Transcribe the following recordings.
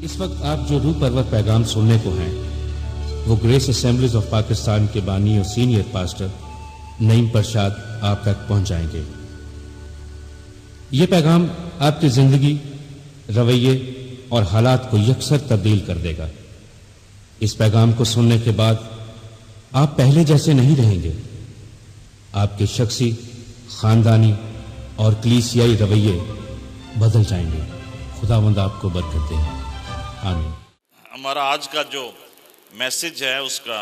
इस वक्त आप जो रूह परवर पैगाम सुनने को हैं वो ग्रेस असेंबलीज ऑफ पाकिस्तान के बानी और सीनियर पास्टर नईम प्रसाद आप तक पहुंच जाएंगे। ये पैगाम आपकी जिंदगी, रवैये और हालात को यकसर तब्दील कर देगा। इस पैगाम को सुनने के बाद आप पहले जैसे नहीं रहेंगे। आपके शख्सी, खानदानी और कलीसियाई रवैये बदल जाएंगे। खुदावंद आपको बरकत दे। आमीन। हमारा आज का जो मैसेज है उसका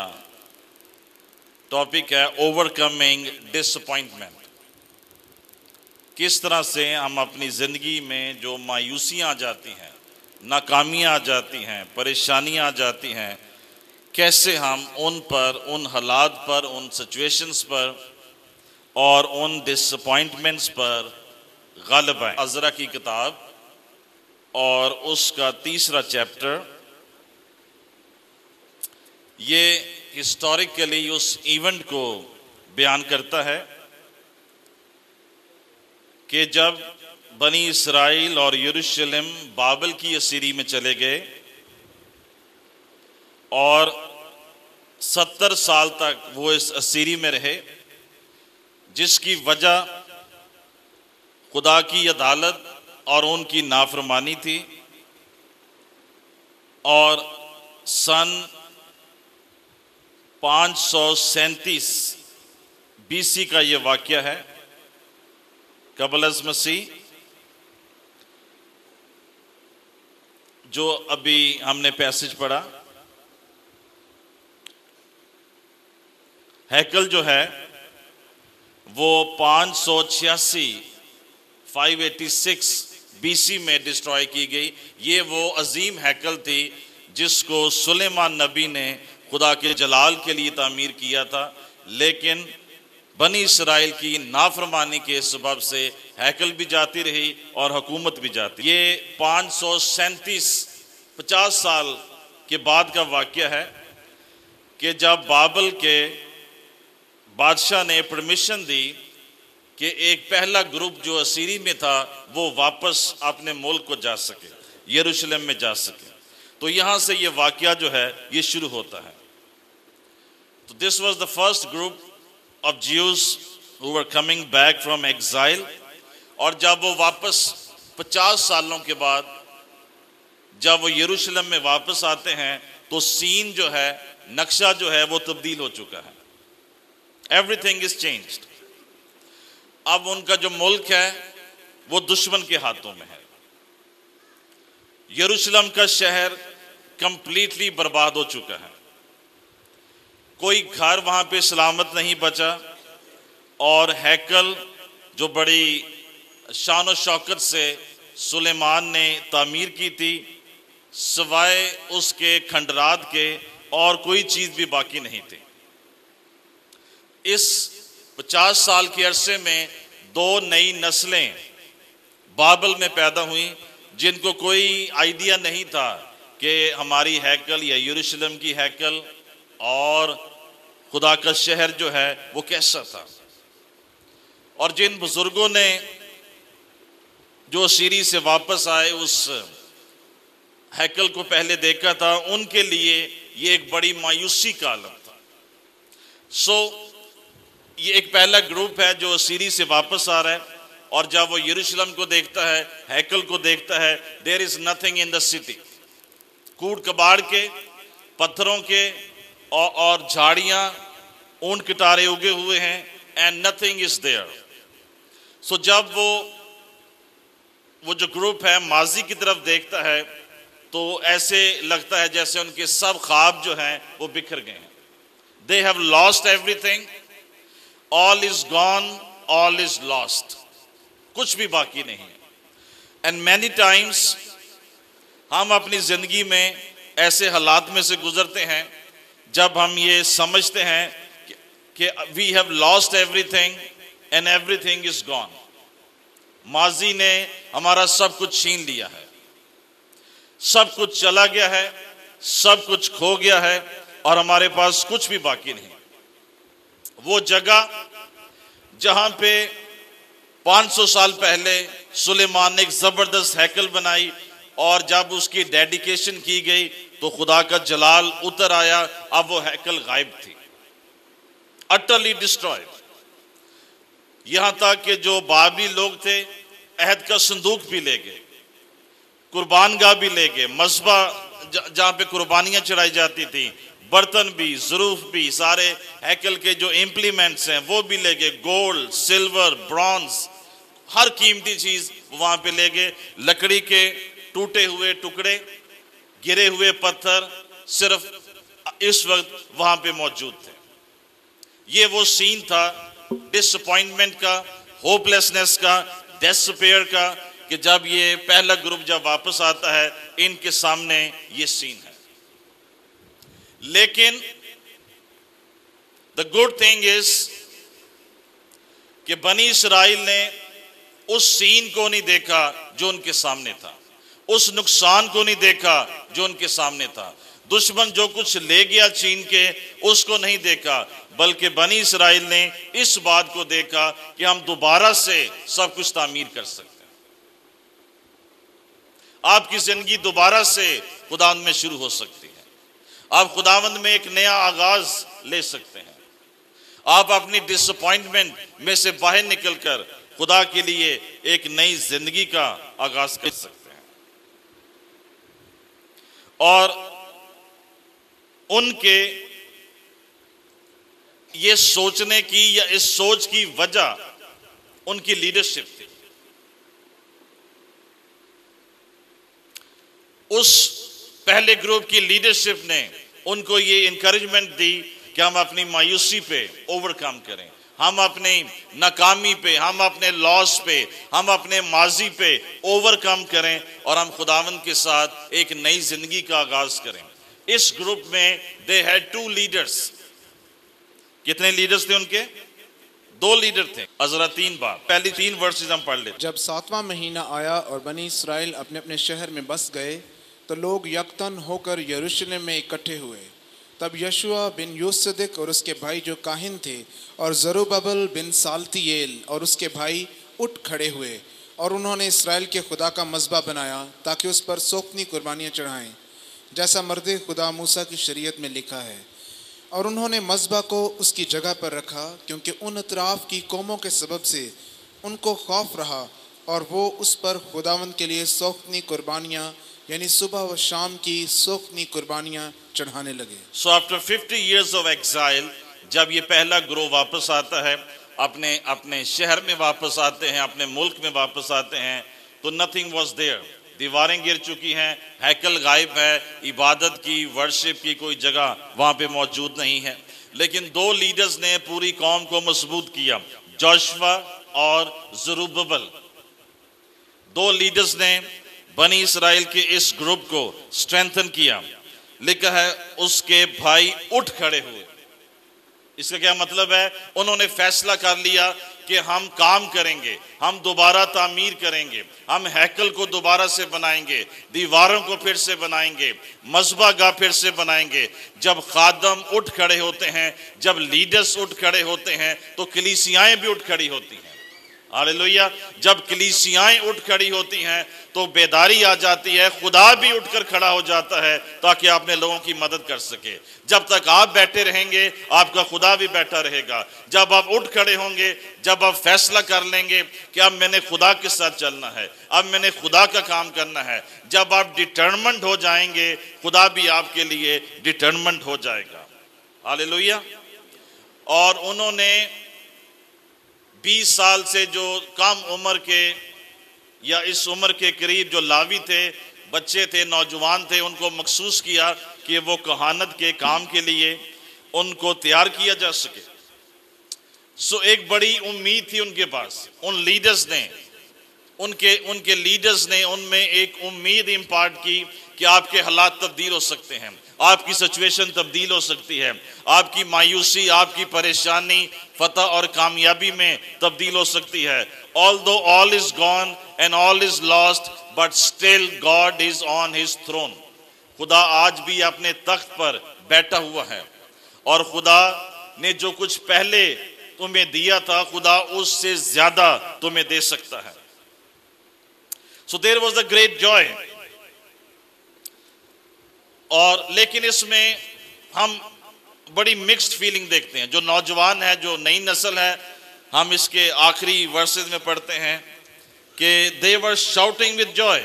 टॉपिक है ओवरकमिंग डिसअपॉइंटमेंट। किस तरह से हम अपनी ज़िंदगी में जो मायूसियाँ आ जाती हैं, नाकामियाँ आ जाती हैं, परेशानियाँ आ जाती हैं, कैसे हम उन पर, उन हालात पर, उन सिचुएशंस पर और उन डिसअपॉइंटमेंट्स पर गालिब आए। अज़रा की किताब और उसका 3रा चैप्टर ये हिस्टोरिकली उस इवेंट को बयान करता है कि जब बनी इसराइल और यरूशलेम बाबल की असीरी में चले गए और 70 साल तक वो इस असीरी में रहे, जिसकी वजह खुदा की अदालत और उनकी नाफरमानी थी। और सन 537 BC का ये वाक़या है, क़ब्ल अज़ मसीह, जो अभी हमने पैसेज पढ़ा। हैकल जो है वो 586 BC में डिस्ट्रॉय की गई। ये वो अजीम हैकल थी जिसको सुलेमान नबी ने खुदा के जलाल के लिए तामीर किया था, लेकिन बनी इसराइल की नाफरमानी के सबब से हैकल भी जाती रही और हुकूमत भी जाती। ये 50 साल के बाद का वाक़या है कि जब बाबल के बादशाह ने परमिशन दी कि एक पहला ग्रुप जो असीरी में था वो वापस अपने मुल्क को जा सके, यरूशलेम में जा सके। तो यहाँ से ये वाक़या जो है ये शुरू होता है। तो this was the first group of Jews who were coming back from exile. और जब वो वापस 50 सालों के बाद जब वो यरूशलेम में वापस आते हैं तो सीन जो है, नक्शा जो है वो तब्दील हो चुका है। Everything is changed. अब उनका जो मुल्क है वो दुश्मन के हाथों में है। यरूशलेम का शहर कंप्लीटली बर्बाद हो चुका है। कोई घर वहां पे सलामत नहीं बचा। और हैकल जो बड़ी शान और शौकत से सुलेमान ने तामीर की थी, सिवाय उसके खंडरात के और कोई चीज़ भी बाकी नहीं थी। इस 50 साल के अरसे में 2 नई नस्लें बाबल में पैदा हुई, जिनको कोई आइडिया नहीं था कि हमारी हैकल या यरूशलेम की हैकल और खुदा का शहर जो है वो कैसा था। और जिन बुजुर्गों ने जो असीरी से वापस आए उस हैकल को पहले देखा था, उनके लिए ये एक बड़ी मायूसी का आलम था। ये एक पहला ग्रुप है जो असीरी से वापस आ रहा है। और जब वो यरूशलेम को देखता है, हैकल को देखता है, there is nothing in the city. कूड़ कबाड़ के, पत्थरों के और झाड़ियां, ऊंट कटारे उगे हुए हैं, and nothing is there. So जब वो जो ग्रुप है माजी की तरफ देखता है तो ऐसे लगता है जैसे उनके सब ख्वाब जो हैं वो बिखर गए हैं। They have lost everything, all is gone, all is lost, कुछ भी बाकी नहीं है। एंड मैनी टाइम्स हम अपनी जिंदगी में ऐसे हालात में से गुजरते हैं जब हम ये समझते हैं कि we have lost everything and everything is gone. माजी ने हमारा सब कुछ छीन लिया है, सब कुछ चला गया है, सब कुछ खो गया है और हमारे पास कुछ भी बाकी नहीं। वो जगह जहां पे 500 साल पहले सुलेमान ने एक जबरदस्त हैकल बनाई और जब उसकी डेडिकेशन की गई तो खुदा का जलाल उतर आया। अब वो हैकल गायब थी, अटरली डिस्ट्रॉयड। यहां तक कि जो बाबी लोग थे अहद का संदूक भी ले गए, कुर्बान गाह भी ले गए, मस्बा जहां पे कुर्बानियां चढ़ाई जाती थी, बर्तन भी, ज़रूफ भी, सारे हैकल के जो इम्प्लीमेंट्स हैं वो भी ले गए। गोल्ड, सिल्वर, ब्रॉन्ज, हर कीमती चीज वहां पे ले गए। लकड़ी के टूटे हुए टुकड़े, गिरे हुए पत्थर सिर्फ इस वक्त वहां पे मौजूद थे। ये वो सीन था डिसअपॉइंटमेंट का, होपलेसनेस का, डेस्पेयर का, कि जब ये पहला ग्रुप जब वापस आता है इनके सामने ये सीन है। लेकिन द गुड थिंग इज कि बनी इस्राइल ने उस सीन को नहीं देखा जो उनके सामने था, उस नुकसान को नहीं देखा जो उनके सामने था, दुश्मन जो कुछ ले गया छीन के उसको नहीं देखा, बल्कि बनी इस्राइल ने इस बात को देखा कि हम दोबारा से सब कुछ तामीर कर सकते हैं। आपकी जिंदगी दोबारा से खुदावंद में शुरू हो सकती है। आप खुदावंद में एक नया आगाज ले सकते हैं। आप अपनी डिसअपॉइंटमेंट में से बाहर निकलकर खुदा के लिए एक नई जिंदगी का आगाज कर सकते हैं। और उनके ये सोचने की या इस सोच की वजह उनकी लीडरशिप थी। उस पहले ग्रुप की लीडरशिप ने उनको ये इंकरेजमेंट दी कि हम अपनी मायूसी पे ओवरकम करें, हम अपनी नाकामी पे, हम अपने लॉस पे, हम अपने माजी पे ओवरकम करें और हम खुदावंद के साथ एक नई जिंदगी का आगाज करें। इस ग्रुप में दे हैड 2 लीडर्स। कितने लीडर्स थे उनके? 2 लीडर थे। अज़रा 3 बार, पहली 3 वर्सेस हम पढ़ लेते। जब 7वां महीना आया और बनी इस्राइल अपने अपने शहर में बस गए तो लोग यकतन होकर यरूशलेम में इकट्ठे हुए। तब यशुआ बिन योसदिक और उसके भाई जो काहिन थे और जरुब्बाबेल बिन साल्तियेल और उसके भाई उठ खड़े हुए और उन्होंने इस्राएल के खुदा का मज़बा बनाया ताकि उस पर सोखनी कुर्बानियाँ चढ़ाएं, जैसा मर्द खुदा मूसा की शरीयत में लिखा है। और उन्होंने मज़बा को उसकी जगह पर रखा क्योंकि उन अतराफ की कौमों के सबब से उनको खौफ रहा और वो उस पर खुदावंद के लिए सोखनी कुर्बानियाँ यानी सुबह व शाम की सोखनी कुर्बानियाँ चढ़ाने लगे। So after 50 years of exile, जब ये पहला ग्रोह वापस आता है, अपने अपने शहर में वापस आते हैं, अपने मुल्क में वापस आते हैं, तो नथिंग वॉज देयर। दीवारें गिर चुकी हैं, हैकल गायब है, इबादत की, वर्शिप की कोई जगह वहाँ पे मौजूद नहीं है। लेकिन 2 लीडर्स ने पूरी कौम को मजबूत किया, जोशुआ और जरुब्बाबेल। 2 लीडर्स ने बनी इस्राइल के इस ग्रुप को स्ट्रेंथन किया। लिखा है उसके भाई उठ खड़े हुए। इसका क्या मतलब है? उन्होंने फैसला कर लिया कि हम काम करेंगे, हम दोबारा तामीर करेंगे, हम हैकल को दोबारा से बनाएंगे, दीवारों को फिर से बनाएंगे, मज़बा गाह फिर से बनाएंगे। जब खादम उठ खड़े होते हैं, जब लीडर्स उठ खड़े होते हैं, तो कलीसियाएं भी उठ खड़ी होती हैं। हालेलुया। जब कलीसियाएं उठ खड़ी होती हैं तो बेदारी आ जाती है, खुदा भी उठकर खड़ा हो जाता है ताकि आपने लोगों की मदद कर सके। जब तक आप बैठे रहेंगे आपका खुदा भी बैठा रहेगा। जब आप उठ खड़े होंगे, जब आप फैसला कर लेंगे कि अब मैंने खुदा के साथ चलना है, अब मैंने खुदा का काम करना है, जब आप डिटरमेंट हो जाएंगे, खुदा भी आपके लिए डिटरमेंट हो जाएगा। हालेलुया। और उन्होंने 20 साल से जो कम उम्र के या इस उम्र के करीब जो लावी थे, बच्चे थे, नौजवान थे, उनको मखसूस किया कि वो कहानत के काम के लिए उनको तैयार किया जा सके। सो एक बड़ी उम्मीद थी उनके पास। उन लीडर्स ने, उनके लीडर्स ने उनमें एक उम्मीद इम्पार्ट की कि आपके हालात तब्दील हो सकते हैं, आपकी सिचुएशन तब्दील हो सकती है, आपकी मायूसी, आपकी परेशानी फतह और कामयाबी में तब्दील हो सकती है। Although all is gone and all is lost, but still God is on his throne. खुदा आज भी अपने तख्त पर बैठा हुआ है और खुदा ने जो कुछ पहले तुम्हें दिया था, खुदा उससे ज्यादा तुम्हें दे सकता है। So there was a great joy और लेकिन इसमें हम बड़ी मिक्स्ड फीलिंग देखते हैं। जो नौजवान है, जो नई नस्ल है, हम इसके आखिरी वर्सेस में पढ़ते हैं कि they were shouting with joy.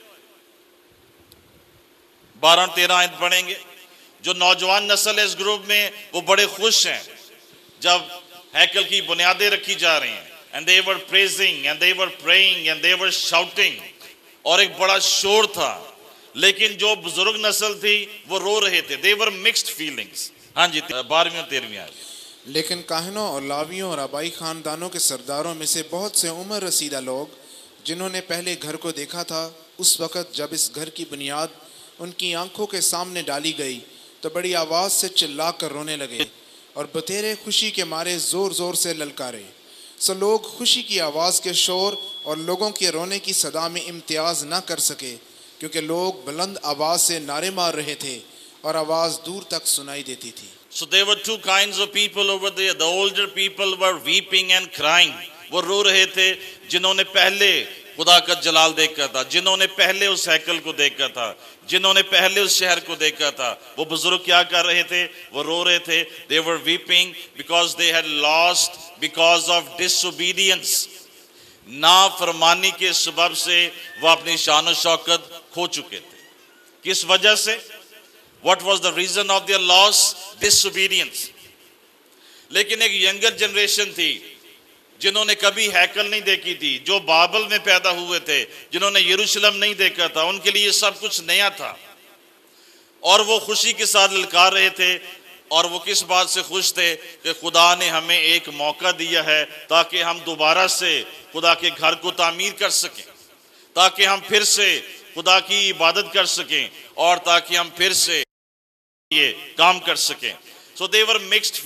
12-13 आयत पढ़ेंगे। जो नौजवान नस्ल है इस ग्रुप में, वो बड़े खुश हैं जब हैकल की बुनियादें रखी जा रही हैं। And they were praising and they were praying and they were shouting, और एक बड़ा शोर था। लेकिन जो बुजुर्ग नस्ल थी वो रो रहे थे। They were mixed feelings. हाँ जी, 12वीं और 13वीं आयत। लेकिन काहनों और लावियों और आबाई खानदानों के सरदारों में से बहुत से उम्र रसीदा लोग, जिन्होंने पहले घर को देखा था, उस वक़्त जब इस घर की बुनियाद उनकी आंखों के सामने डाली गई तो बड़ी आवाज़ से चिल्ला कर रोने लगे और बतेरे खुशी के मारे ज़ोर ज़ोर से ललकारे। सो लोग खुशी की आवाज़ के शोर और लोगों के रोने की सदा में इम्तियाज़ न कर सके, क्योंकि लोग बुलंद आवाज़ से नारे मार रहे थे और आवाज़ दूर तक सुनाई देती थी। So there were two kinds of people over there. The older people were weeping and crying. वो रो रहे थे जिन्होंने पहले खुदा का जलाल देखा था, जिन्होंने पहले उस हैकल को देखा था, जिन्होंने पहले उस शहर को देखा था। वो बुजुर्ग क्या कर रहे थे? वो रो रहे थे। They were weeping because they had lost because of disobedience. नाफरमानी के सबब से वो अपनी शान और शौकत खो चुके थे। किस वजह से? What was the reason of their loss? Disobedience. लेकिन एक यंगर जनरेशन थी जिन्होंने कभी हैकल नहीं देखी थी, जो बाबल में पैदा हुए थे, जिन्होंने यरूशलेम नहीं देखा था, उनके लिए सब कुछ नया था और वो खुशी के साथ ललकार रहे थे। और वो किस बात से खुश थे कि खुदा ने हमें एक मौका दिया है ताकि हम दोबारा से खुदा के घर को तामीर कर सकें, ताकि हम फिर से खुदा की इबादत कर सकें और ताकि हम फिर से ये काम कर सकें। So they were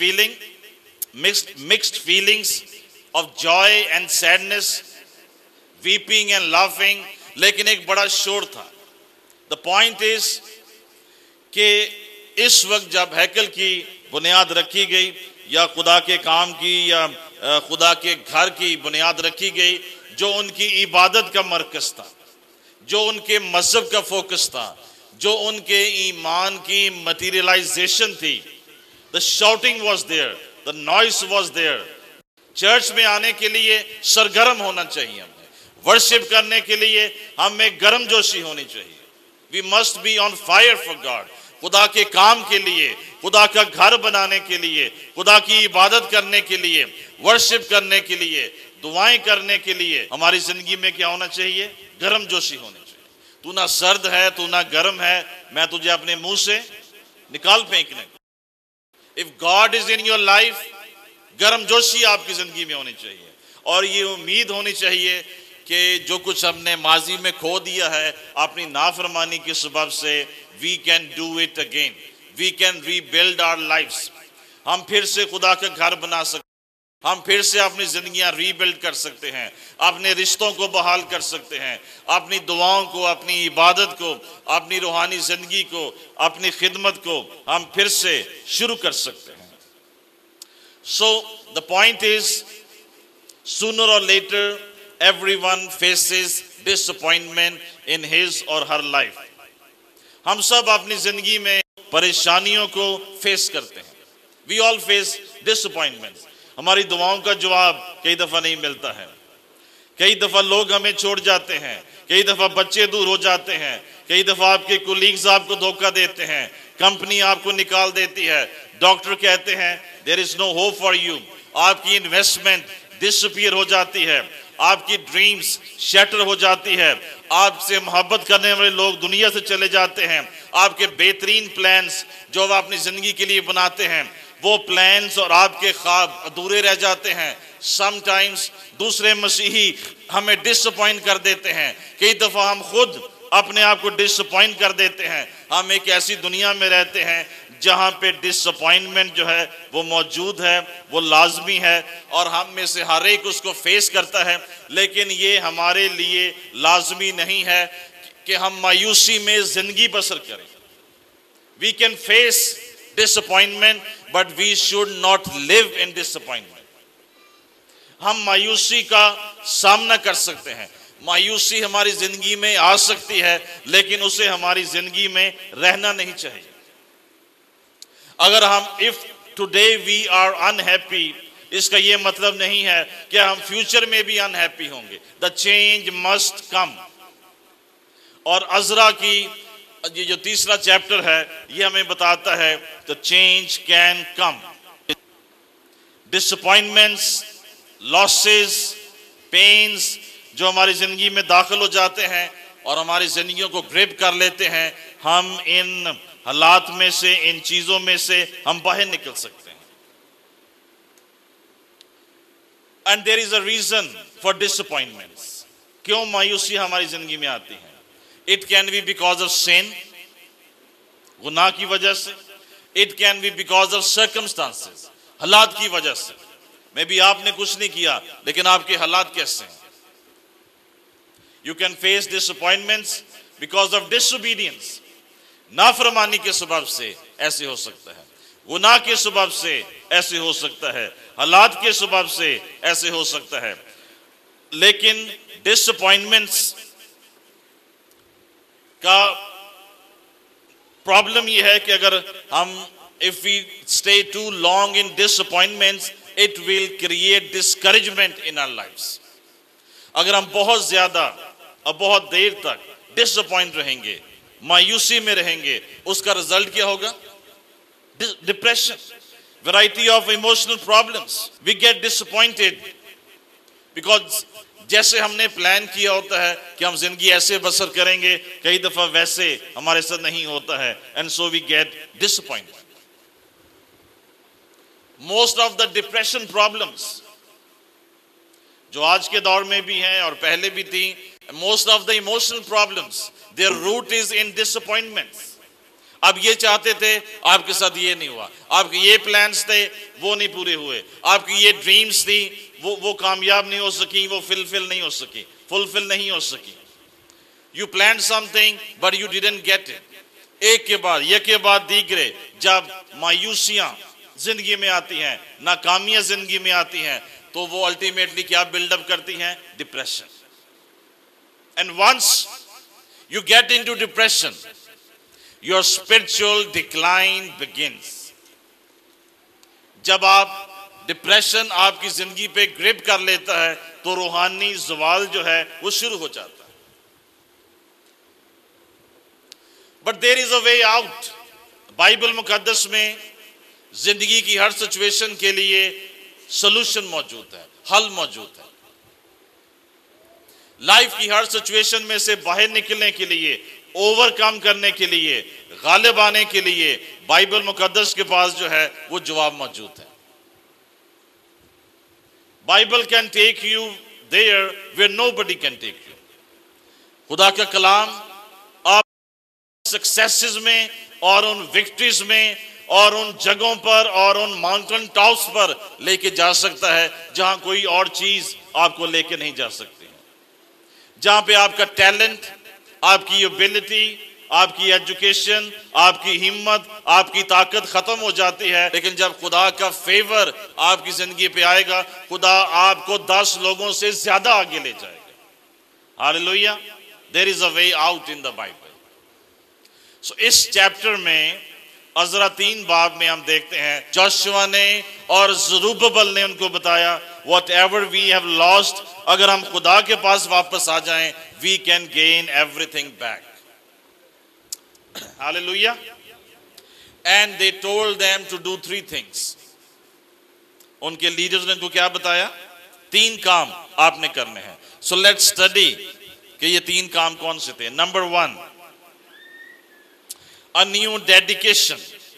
mixed feelings of joy and sadness, weeping and laughing, लेकिन एक बड़ा शोर था। The point is कि इस वक्त जब हैकल की बुनियाद रखी गई या खुदा के काम की या खुदा के घर की बुनियाद रखी गई, जो उनकी इबादत का मरकज था, जो उनके मजहब का फोकस था, जो उनके ईमान की मटीरियलाइजेशन थी, the shouting was there, the noise was there. Church में आने के लिए सरगर्म होना चाहिए, हमें वर्शिप करने के लिए हमें गर्म जोशी होनी चाहिए। We must be on fire for God. खुदा के काम के लिए, खुदा का घर बनाने के लिए, खुदा की इबादत करने के लिए, वर्शिप करने के लिए, दुआएं करने के लिए हमारी जिंदगी में क्या होना चाहिए? गर्म जोशी होनी चाहिए। तू ना सर्द है, तू ना गर्म है, मैं तुझे अपने मुंह से निकाल फेंकने। If God is in your life, गर्म जोशी आपकी जिंदगी में होनी चाहिए और ये उम्मीद होनी चाहिए कि जो कुछ हमने माजी में खो दिया है अपनी नाफरमानी के सबब से, we can do it again, we can rebuild our lifes. हम फिर से खुदा का घर बना सकते, हम फिर से अपनी जिंदगियां रीबिल्ड कर सकते हैं, अपने रिश्तों को बहाल कर सकते हैं, अपनी दुआओं को, अपनी इबादत को, अपनी रूहानी जिंदगी को, अपनी खिदमत को हम फिर से शुरू कर सकते हैं। So the point is, sooner or later everyone faces disappointment in his or her life. हम सब अपनी जिंदगी में परेशानियों को फेस करते हैं। We all face disappointments. हमारी दुआओं का जवाब कई दफा नहीं मिलता है, कई दफा लोग हमें छोड़ जाते हैं, कई दफा बच्चे दूर हो जाते हैं, कई दफा आपके कोलीग्स आपको धोखा देते हैं, कंपनी आपको निकाल देती है, डॉक्टर कहते हैं there is no hope for you, आपकी इन्वेस्टमेंट डिसअपीयर हो जाती है, आपकी ड्रीम्स शैटर हो जाती है, आपसे मोहब्बत करने वाले लोग दुनिया से चले जाते हैं, आपके बेहतरीन प्लान्स जो आप अपनी जिंदगी के लिए बनाते हैं वो प्लान्स और आपके ख्वाब अधूरे रह जाते हैं। समटाइम्स दूसरे मसीही हमें डिसअपॉइंट कर देते हैं, कई दफ़ा हम खुद अपने आप को डिसअपॉइंट कर देते हैं। हम एक ऐसी दुनिया में रहते हैं जहाँ पे डिसअपॉइंटमेंट जो है वो मौजूद है, वो लाजमी है और हम में से हर एक उसको फेस करता है, लेकिन ये हमारे लिए लाजमी नहीं है कि हम मायूसी में ज़िंदगी बसर करें। We can face disappointment but we should not live in disappointment. हम मायूसी का सामना कर सकते हैं, मायूसी हमारी जिंदगी में आ सकती है, लेकिन उसे हमारी जिंदगी में रहना नहीं चाहिए। अगर हम if today we are unhappy, इसका यह मतलब नहीं है कि हम फ्यूचर में भी अनहैप्पी होंगे। The change must come. और अज़रा की ये जो तीसरा चैप्टर है ये हमें बताता है the change can come. Disappointments, losses, pains जो हमारी जिंदगी में दाखिल हो जाते हैं और हमारी जिंदगियों को ग्रिप कर लेते हैं, हम इन हालात में से, इन चीजों में से हम बाहर निकल सकते हैं। And there is a reason for disappointments. क्यों मायूसी हमारी जिंदगी में आती है? It can be because of sin, गुनाह की वजह से। It can be because of circumstances, हालात की वजह से। मे बी आपने कुछ नहीं किया लेकिन आपके हालात कैसे हैं। You can face disappointments because of disobedience, नाफरमानी के सबब से ऐसे हो सकता है, गुनाह के सबब से ऐसे हो सकता है, हालात के सबब से ऐसे हो सकता है। लेकिन डिसअपॉइंटमेंट्स का प्रॉब्लम यह है कि अगर हम if we stay too long in disappointments, it will create discouragement in our lives. अगर हम बहुत ज्यादा और बहुत देर तक डिसअपॉइंट रहेंगे, मायूसी में रहेंगे, उसका रिजल्ट क्या होगा? Depression, variety of emotional problems. We get disappointed because जैसे हमने प्लान किया होता है कि हम जिंदगी ऐसे बसर करेंगे, कई दफा वैसे हमारे साथ नहीं होता है, and so we get disappointed. Most of the depression problems जो आज के दौर में भी हैं और पहले भी थी, most of the emotional problems their root is in disappointments. आप ये चाहते थे, आपके साथ ये नहीं हुआ, आपके ये प्लान्स थे, वो नहीं पूरे हुए, आपकी ये ड्रीम्स थी, वो कामयाब नहीं हो सकी, वो फुलफिल नहीं हो सकी। You plan something but you didn't get it. एक के बाद दीगरे जब मायूसियां जिंदगी में आती हैं, नाकामियां जिंदगी में आती हैं, तो वो अल्टीमेटली क्या बिल्डअप करती हैं? Depression. And once you get into depression, your spiritual decline begins. जब आप डिप्रेशन आपकी जिंदगी पे ग्रिप कर लेता है तो रूहानी ज़वाल जो है वो शुरू हो जाता है। But there is a way out. Bible मुकद्दस में जिंदगी की हर सिचुएशन के लिए सॉल्यूशन मौजूद है, हल मौजूद है। लाइफ की हर सिचुएशन में से बाहर निकलने के लिए, ओवरकम करने के लिए, गालिब आने के लिए बाइबल मुकद्दस के पास जो है वो जवाब मौजूद है। Bible can take you there where nobody can take you. खुदा का कलाम आप सक्सेसेस में और उन विक्ट्रीज में और उन जगहों पर और उन माउंटेन टॉप्स पर लेके जा सकता है जहां कोई और चीज आपको लेके नहीं जा सकती। जहां पे आपका टैलेंट, आपकी एबिलिटी, आपकी एजुकेशन, आपकी हिम्मत, आपकी ताकत खत्म हो जाती है, लेकिन जब खुदा का फेवर आपकी जिंदगी पे आएगा, खुदा आपको 10 लोगों से ज्यादा आगे ले जाएगा। Hallelujah. There is a way out in the Bible. So इस चैप्टर में अज़रा 3 बाब में हम देखते हैं, जोशुआ ने और ज़रूब्बाबेल ने उनको बताया, whatever we have lost, अगर हम खुदा के पास वापस आ जाएं, we can gain everything back. Hallelujah. And they told them to do 3 things. उनके लीडर्स ने उनको क्या बताया? 3 काम आपने करने हैं। सो लेट्स स्टडी कि ये 3 काम कौन से थे। Number 1, a new dedication।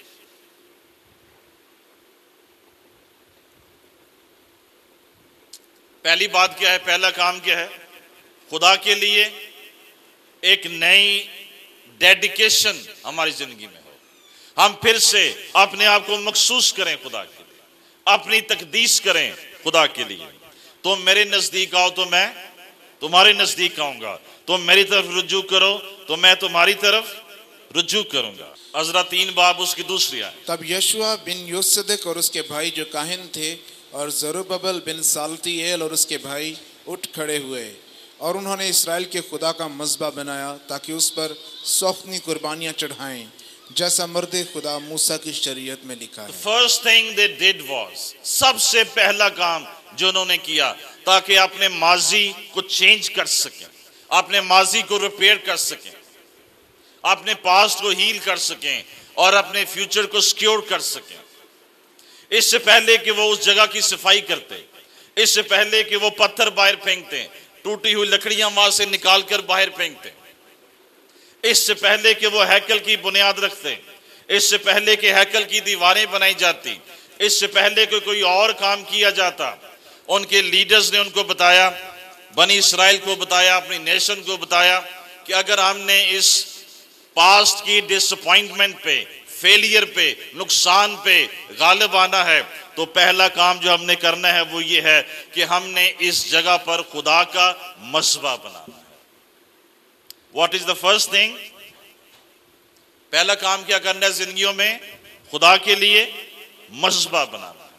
पहली बात क्या है? पहला काम क्या है? खुदा के लिए एक नई डेडिकेशन हमारी जिंदगी में हो। हम फिर से अपने आप को मखसूस करें खुदा के लिए, अपनी तकदीस करें खुदा के लिए। तुम मेरे नजदीक आओ तो मैं तुम्हारे नजदीक आऊंगा, तुम मेरी तरफ रुजू करो तो मैं तुम्हारी तरफ रुजू करूंगा। अज़रा 3 बाब उसकी दूसरी आयत। तब यशुआ बिन योसदिक और उसके भाई जो काहिन थे और ज़रूब्बाबेल बिन सालतिएल और उसके भाई उठ खड़े हुए और उन्होंने इसराइल के खुदा का मज़बा बनाया ताकि उस पर सौख्तनी कुर्बानियाँ चढ़ाएं, जैसा मर्द खुदा मूसा की शरीयत में लिखा है। First thing they did was, सबसे पहला काम जो उन्होंने किया ताकि अपने माजी को चेंज कर सकें, अपने माजी को रिपेयर कर सकें, अपने पास्ट को हील कर सकें और अपने फ्यूचर को सिक्योर कर सकें। इससे पहले कि वो उस जगह की सफाई करते, इससे पहले कि वो पत्थर बाहर फेंकते, टूटी हुई लकड़ियां वहां से निकालकर बाहर फेंकते, इससे पहले कि वो हैकल की बुनियाद रखते, इससे पहले कि हैकल की दीवारें बनाई जाती, इससे पहले कि कोई और काम किया जाता, उनके लीडर्स ने उनको बताया, बनी इसराइल को बताया, अपनी नेशन को बताया कि अगर हमने इस पास्ट की डिसअपॉइंटमेंट पे, फेलियर पे, नुकसान पे गालिब आना है तो पहला काम जो हमने करना है वो ये है कि हमने इस जगह पर खुदा का मज़बा बनाना है। What is the first thing? पहला काम क्या करना है जिंदगियों में? खुदा के लिए मज़बा बनाना है।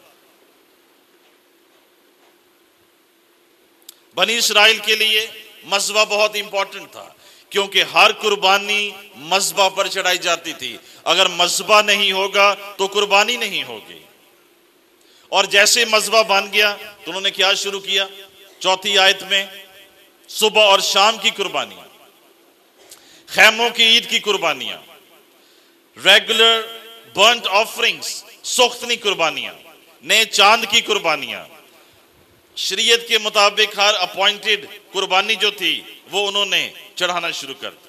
बनी इसराइल के लिए मज़बा बहुत इंपॉर्टेंट था क्योंकि हर कुर्बानी मज़बा पर चढ़ाई जाती थी। अगर मज़बा नहीं होगा तो कुर्बानी नहीं होगी। और जैसे मज़बा बन गया तो उन्होंने क्या शुरू किया? चौथी आयत में सुबह और शाम की कुर्बानियां, खैमों की ईद की कुर्बानियां, रेगुलर बर्न्ट ऑफरिंग्स, सोख्तनी कुर्बानियां, नए चांद की कुर्बानियां, शरीयत के मुताबिक हर अपॉइंटेड कुर्बानी जो थी वो उन्होंने चढ़ाना शुरू कर दिया।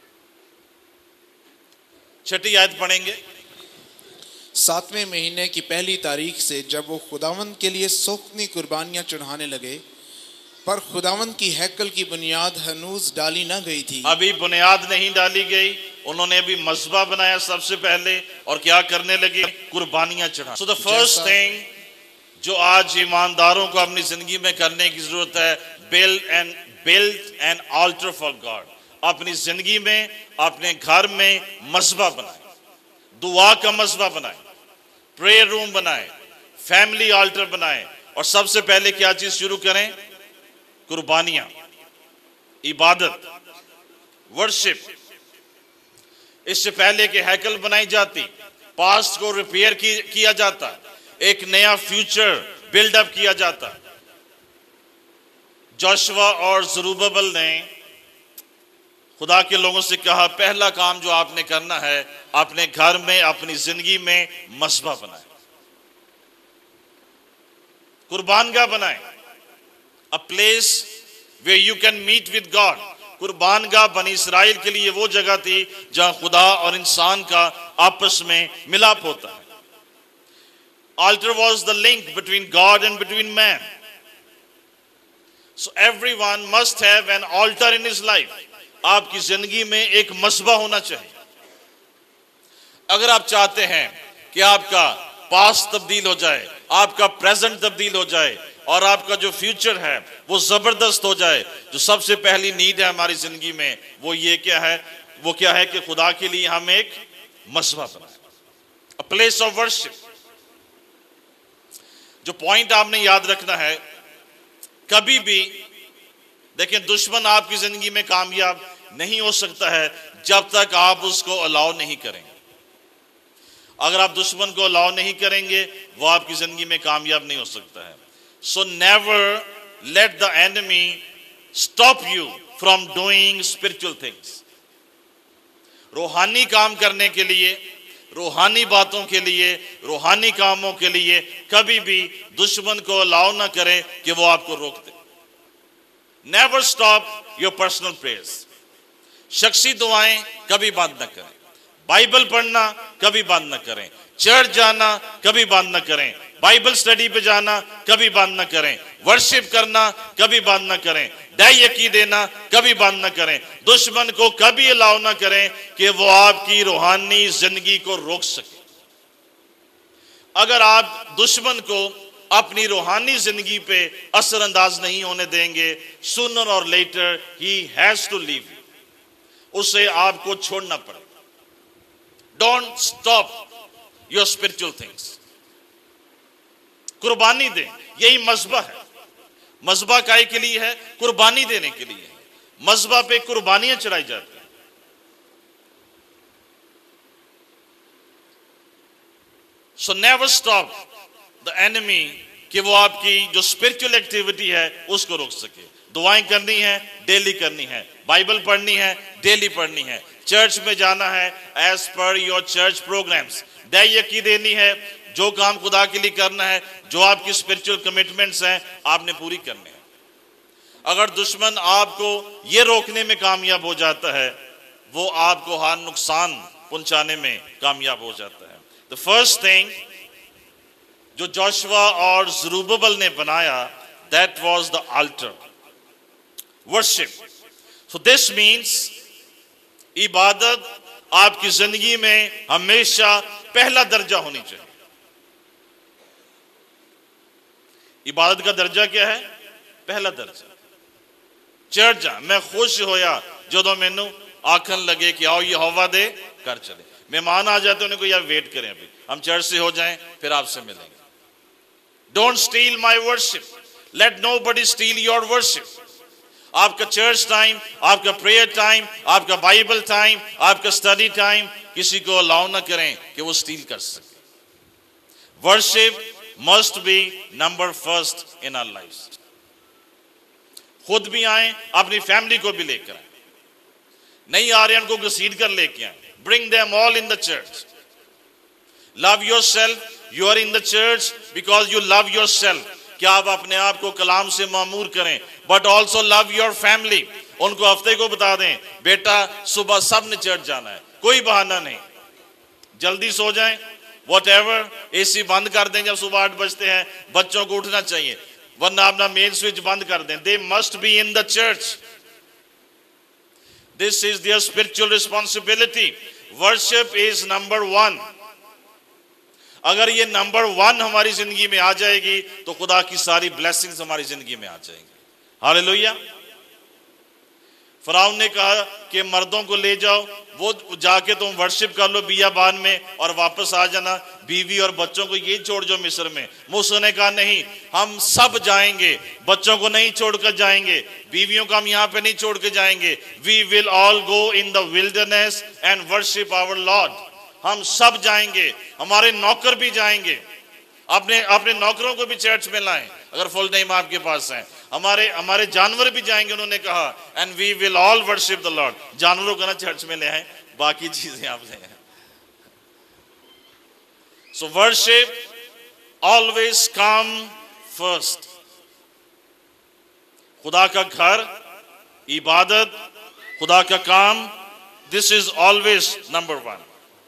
छठी आयत पढ़ेंगे। 7वें महीने की पहली तारीख से जब वो खुदावंद के लिए सोख्तनी कुर्बानियां चढ़ाने लगे, पर खुदावंद की हैकल की बुनियाद हनूज डाली ना गई थी। अभी बुनियाद नहीं डाली गई, उन्होंने अभी मज़बा बनाया सबसे पहले और क्या करने लगे? कुर्बानियां चढ़ा। सो द फर्स्ट थिंग जो आज ईमानदारों को अपनी जिंदगी में करने की जरूरत है, build an altar for God. अपनी जिंदगी में, अपने घर में मज़बा बनाए, दुआ का मज़बा बनाए, प्रेयर रूम बनाए, फैमिली ऑल्टर बनाए और सबसे पहले क्या चीज शुरू करें? कुर्बानियां, इबादत, वर्शिप। इससे पहले कि हैकल बनाई जाती, पास्ट को रिपेयर किया जाता, एक नया फ्यूचर बिल्डअप किया जाता, जोशुआ और ज़रूब्बाबेल ने खुदा के लोगों से कहा पहला काम जो आपने करना है, अपने घर में, अपनी जिंदगी में मज़बा बनाए, कुर्बानगाह बनाए, a place where you can meet with God. कुर्बानगाह बनी इसराइल के लिए वो जगह थी जहां खुदा और इंसान का आपस में मिलाप होता है। Altar was the link between God and between man. So everyone must have an altar in his life. आपकी जिंदगी में एक मज़बा होना चाहिए। अगर आप चाहते हैं कि आपका पास्ट तब्दील हो जाए, आपका प्रेजेंट तब्दील हो जाए और आपका जो फ्यूचर है वो जबरदस्त हो जाए, जो सबसे पहली नीड है हमारी जिंदगी में वो ये क्या है? वो क्या है कि खुदा के लिए हम एक मज़बा बनाए, अ प्लेस ऑफ वर्शिप। जो पॉइंट आपने याद रखना है, कभी भी देखिए दुश्मन आपकी जिंदगी में कामयाब नहीं हो सकता है जब तक आप उसको अलाउ नहीं करेंगे। अगर आप दुश्मन को अलाउ नहीं करेंगे वो आपकी जिंदगी में कामयाब नहीं हो सकता है। So never let the enemy stop you from doing spiritual things. रूहानी काम करने के लिए, रूहानी बातों के लिए, रूहानी कामों के लिए कभी भी दुश्मन को अलाउ ना करें कि वो आपको रोक दे। Never stop your personal prayers. शख्सी दुआएं कभी बंद ना करें, बाइबल पढ़ना कभी बंद ना करें, चर्च जाना कभी बंद ना करें, बाइबल स्टडी पे जाना कभी बंद ना करें, वर्शिप करना कभी बंद ना करें, दया देना कभी बंद ना करें। दुश्मन को कभी अलाउ ना करें कि वो आपकी रूहानी जिंदगी को रोक सके। अगर आप दुश्मन को अपनी रूहानी जिंदगी पे असरअंदाज नहीं होने देंगे, सूनर और लेटर ही हैज टू लीव यू, उसे आपको छोड़ना पड़ेगा। Don't stop your spiritual things. कुर्बानी दें, यही मज़बा है। मज़बा काय के लिए है? कुर्बानी देने के लिए। मज़बा पे कुर्बानियां चढ़ाई जाती हैं। So never stop the enemy कि वो आपकी जो स्पिरिचुअल एक्टिविटी है उसको रोक सके। दुआएं करनी है, डेली करनी है। बाइबल पढ़नी है, डेली पढ़नी है। चर्च में जाना है as per your church programmes. दया देनी है, जो काम खुदा के लिए करना है, जो आपकी स्पिरिचुअल कमिटमेंट्स हैं आपने पूरी करनी है। अगर दुश्मन आपको ये रोकने में कामयाब हो जाता है, वो आपको हर नुकसान पहुंचाने में कामयाब हो जाता है। द फर्स्ट थिंग जो जोशुआ और ज़रूब्बाबेल ने बनाया, that was the altar worship. So this means इबादत आपकी जिंदगी में हमेशा पहला दर्जा होनी चाहिए। इबादत का दर्जा क्या है? पहला दर्जा। चर्च जा मैं खुश होया जो मैनू आखन लगे कि आओ यहोवा दे कर चले। मेहमान आ जाते उन्हें को यार वेट करें, अभी हम चर्च से हो जाएं फिर आपसे मिलेंगे। Don't steal my worship, let nobody steal your worship. आपका चर्च टाइम, आपका प्रेयर टाइम, आपका बाइबल टाइम, आपका स्टडी टाइम किसी को अलाउ ना करें कि वो स्टील कर सके। Worship must be number first in our lifes. खुद भी आए, अपनी फैमिली को भी लेकर आए। नहीं आ रहे उनको घसीट कर लेके आए। Bring them all in the church. Love yourself, you are in the church because you love yourself. क्या आप अपने आप को कलाम से मामूर करें, but also love your family. उनको हफ्ते को बता दें, बेटा सुबह सब ने चर्च जाना है, कोई बहाना नहीं। जल्दी सो जाएं, व्हाटएवर, एसी बंद कर दें जब सुबह 8 बजते हैं। बच्चों को उठना चाहिए, वरना अपना मेन स्विच बंद कर दें। They must be in the church. This is their spiritual responsibility. Worship is number 1। अगर ये नंबर 1 हमारी जिंदगी में आ जाएगी तो खुदा की सारी ब्लेसिंग्स हमारी जिंदगी में आ जाएंगी। हालेलुया। फराउन ने कहा कि मर्दों को ले जाओ, वो जाके तुम वर्शिप कर लो बियाबान में और वापस आ जाना। बीवी और बच्चों को ये छोड़ जाओ मिस्र में। मूसा ने कहा नहीं, हम सब जाएंगे, बच्चों को नहीं छोड़कर जाएंगे, बीवियों को हम यहाँ पे नहीं छोड़ के जाएंगे। We will all go in the wilderness and worship our Lord. हम सब जाएंगे, हमारे नौकर भी जाएंगे। अपने नौकरों को भी चर्च में लाएं अगर फुल टाइम आपके पास है। हमारे जानवर भी जाएंगे, उन्होंने कहा, and we will all worship the Lord. जानवरों को ना चर्च में ले आए, बाकी चीजें आप ले आए। So worship always come first. खुदा का घर, इबादत, खुदा का काम, दिस इज ऑलवेज नंबर 1।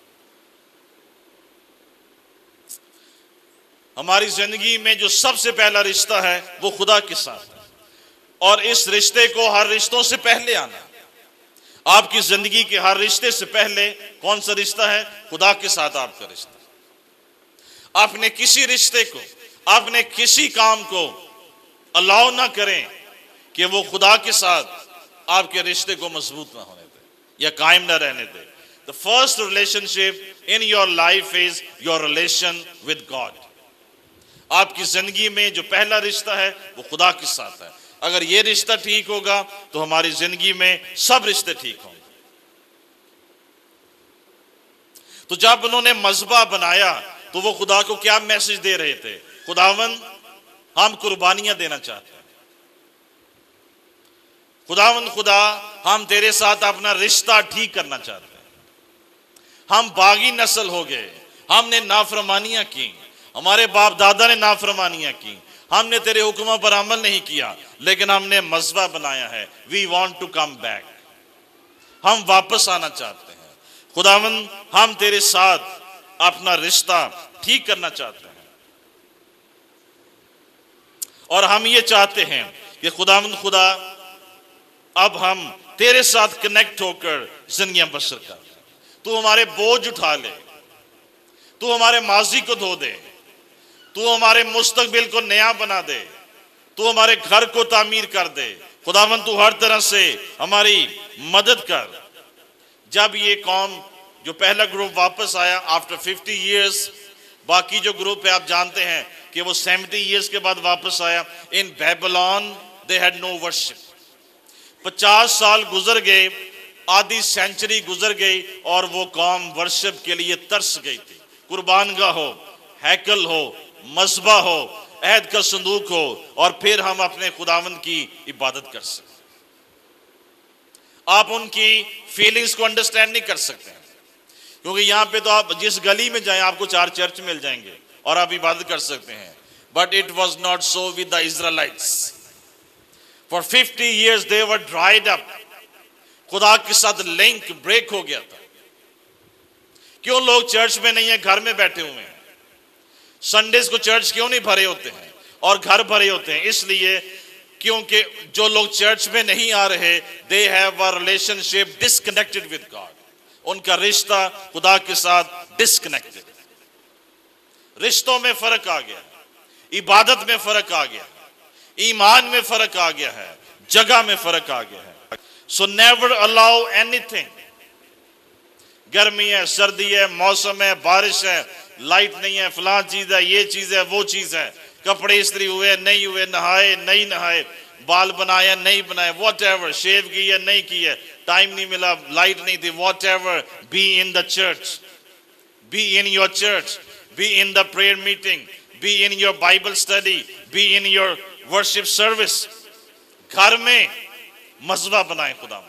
हमारी जिंदगी में जो सबसे पहला रिश्ता है वो खुदा के साथ है, और इस रिश्ते को हर रिश्तों से पहले आना। आपकी जिंदगी के हर रिश्ते से पहले कौन सा रिश्ता है? खुदा के साथ आपका रिश्ता। आपने किसी रिश्ते को, आपने किसी काम को अलाउ ना करें कि वो खुदा के साथ आपके रिश्ते को मजबूत ना होने दे या कायम ना रहने दे। The first relationship in your life is your relation with God. आपकी जिंदगी में जो पहला रिश्ता है वो खुदा के साथ है। अगर ये रिश्ता ठीक होगा तो हमारी जिंदगी में सब रिश्ते ठीक होंगे। तो जब उन्होंने मज़बा बनाया तो वो खुदा को क्या मैसेज दे रहे थे? खुदावन, हम कुर्बानियां देना चाहते हैं। खुदावन खुदा, हम तेरे साथ अपना रिश्ता ठीक करना चाहते हैं। हम बागी नस्ल हो गए, हमने नाफरमानियां की, हमारे बाप दादा ने नाफरमानियां की, हमने तेरे हुक्मों पर अमल नहीं किया, लेकिन हमने मज़बा बनाया है। We want to come back. हम वापस आना चाहते हैं। खुदावन, हम तेरे साथ अपना रिश्ता ठीक करना चाहते हैं, और हम ये चाहते हैं कि खुदावन खुदा, अब हम तेरे साथ कनेक्ट होकर जिंदगियां बसर कर। तू हमारे बोझ उठा ले, तू हमारे माजी को धो दे, तू हमारे मुस्तकबिल को नया बना दे, तू हमारे घर को तामीर कर दे। खुदावन, तू हर तरह से हमारी मदद कर। जब ये कौम, जो पहला ग्रुप वापस आया आफ्टर 50 years, बाकी जो ग्रुप है आप जानते हैं कि वो 70 ईयर्स के बाद वापस आया। In Babylon they had no worship. 50 साल गुजर गए, आधी सेंचुरी गुजर गई और वो कौम वर्शिप के लिए तरस गई थी। कुर्बानगाह हो, हैकल हो, मज़बा हो, अहद का संदूक हो, और फिर हम अपने खुदावंद की इबादत कर सकते। आप उनकी फीलिंग्स को अंडरस्टैंड नहीं कर सकते हैं, क्योंकि यहाँ पे तो आप जिस गली में जाएं आपको 4 चर्च मिल जाएंगे और आप इबादत कर सकते हैं। But it was not so with the Israelites. For 50 years they were dried up. खुदा के साथ लिंक ब्रेक हो गया था। क्यों लोग चर्च में नहीं है, घर में बैठे हुए हैं? संडेज को चर्च क्यों नहीं भरे होते हैं और घर भरे होते हैं? इसलिए क्योंकि जो लोग चर्च में नहीं आ रहे, they have a relationship disconnected with God. उनका रिश्ता खुदा के साथ डिस्कनेक्टेड। रिश्तों में फर्क आ गया, इबादत में फर्क आ गया, ईमान में फर्क आ गया है, जगह में फर्क आ गया है। So never allow anything. गर्मी है, सर्दी है, मौसम है, बारिश है, लाइट नहीं है, फलां चीज है, ये चीज है, वो चीज है, कपड़े इस्त्री हुए नहीं हुए, नहाए नहीं नहाए, बाल बनाया नहीं बनाए, वॉट एवर, शेव की है नहीं की है, टाइम नहीं मिला, लाइट नहीं थी, whatever, be in the church, be in your church, be in the prayer meeting, be in your Bible study, be in your worship service. घर में मज़बा बनाए खुदा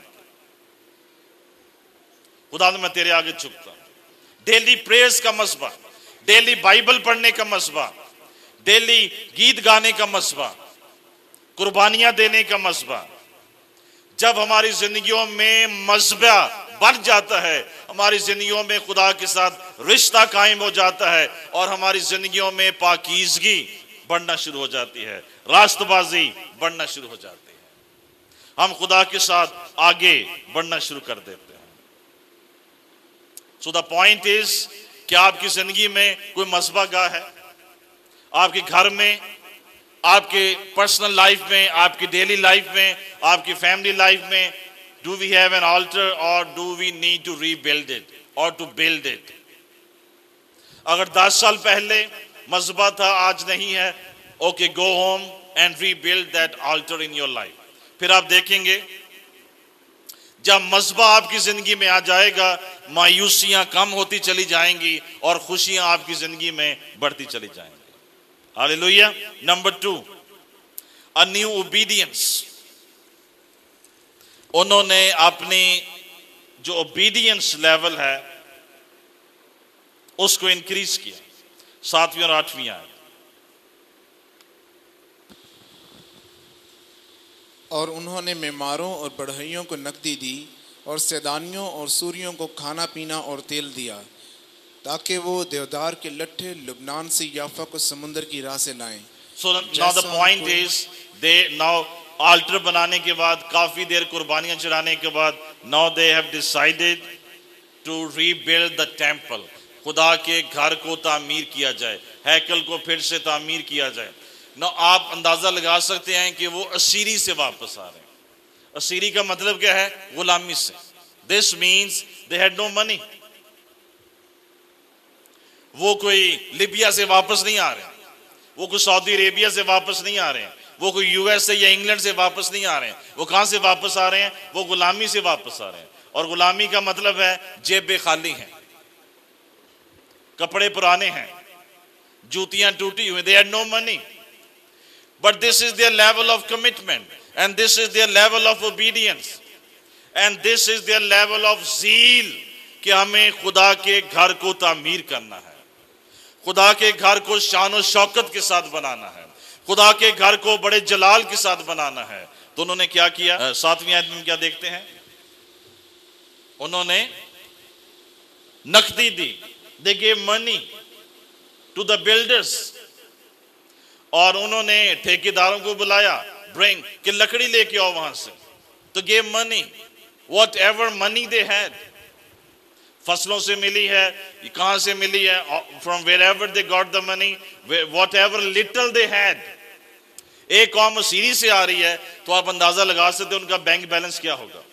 मैं तेरे आगे झुकता। डेली प्रेयर्स का मज़बा, डेली बाइबल पढ़ने का मज़बा, डेली गीत गाने का मज़बा, कुर्बानियां देने का मज़बा। जब हमारी जिंदगियों में मज़बा बढ़ जाता है, हमारी जिंदगियों में खुदा के साथ रिश्ता कायम हो जाता है और हमारी जिंदगियों में पाकीज़गी बढ़ना शुरू हो जाती है, रास्तबाजी बढ़ना शुरू हो जाती है, हम खुदा के साथ आगे बढ़ना शुरू कर देते हैं। सो द पॉइंट इज कि आपकी जिंदगी में कोई मज़बा गाह है? आपके घर में, आपके पर्सनल लाइफ में, आपकी डेली लाइफ में, आपकी फैमिली लाइफ में, do we have an altar और do we need to rebuild it और टू बिल्ड इट? अगर 10 साल पहले मज़बा था, आज नहीं है, okay, go home and rebuild that altar in your life. फिर आप देखेंगे जब मज़बा आपकी जिंदगी में आ जाएगा, मायूसियां कम होती चली जाएंगी और खुशियां आपकी जिंदगी में बढ़ती चली जाएंगी। Hallelujah. Number 2, a new obedience. उन्होंने अपनी जो ओबीडियंस लेवल है उसको इंक्रीज किया। 7वीं और 8वीं आयत। और उन्होंने मेमारों और बढ़इयों को नकदी दी और सैदानियों और सूरियों को खाना पीना और तेल दिया, ताकि वो देवदार के लट्ठे लुबनान से याफा को समुद्र की राह से लाएं। So now the point is, they now altar बनाने के बाद, काफी देर कुर्बानियां चढ़ाने के बाद, now they have decided to rebuild the temple। खुदा के घर को तामीर किया जाए, हैकल को फिर से तामीर किया जाए। ना आप अंदाजा लगा सकते हैं कि वो असीरी से वापस आ रहे हैं। असीरी का मतलब क्या है? गुलामी से। This means they had no money. वो कोई लिबिया से वापस नहीं आ रहे, वो कोई सऊदी अरेबिया से वापस नहीं आ रहे हैं, वो कोई यूएस से या इंग्लैंड से वापस नहीं आ रहे हैं। वो कहां से वापस आ रहे हैं? वो गुलामी से वापस आ रहे हैं। और गुलामी का मतलब है जेबें खाली हैं, कपड़े पुराने हैं, जूतियां टूटी हुई। They had no money, but this is their level of commitment, and this is their level of obedience, and this is their level of zeal कि हमें खुदा के घर को तामीर करना है, खुदा के घर को शान और शौकत के साथ बनाना है, खुदा के घर को बड़े जलाल के साथ बनाना है। तो उन्होंने क्या किया? 7वीं आयत में क्या देखते हैं? उन्होंने नकदी दी। They gave money to the builders। और उन्होंने ठेकेदारों को बुलाया, ब्रिंग, कि लकड़ी लेके आओ वहां से। तो give money, whatever money they had. फसलों से मिली है, कहां से मिली है? From wherever they got the money, whatever little they had. एक कौम असीरी से आ रही है तो आप अंदाजा लगा सकते हो उनका बैंक बैलेंस क्या होगा,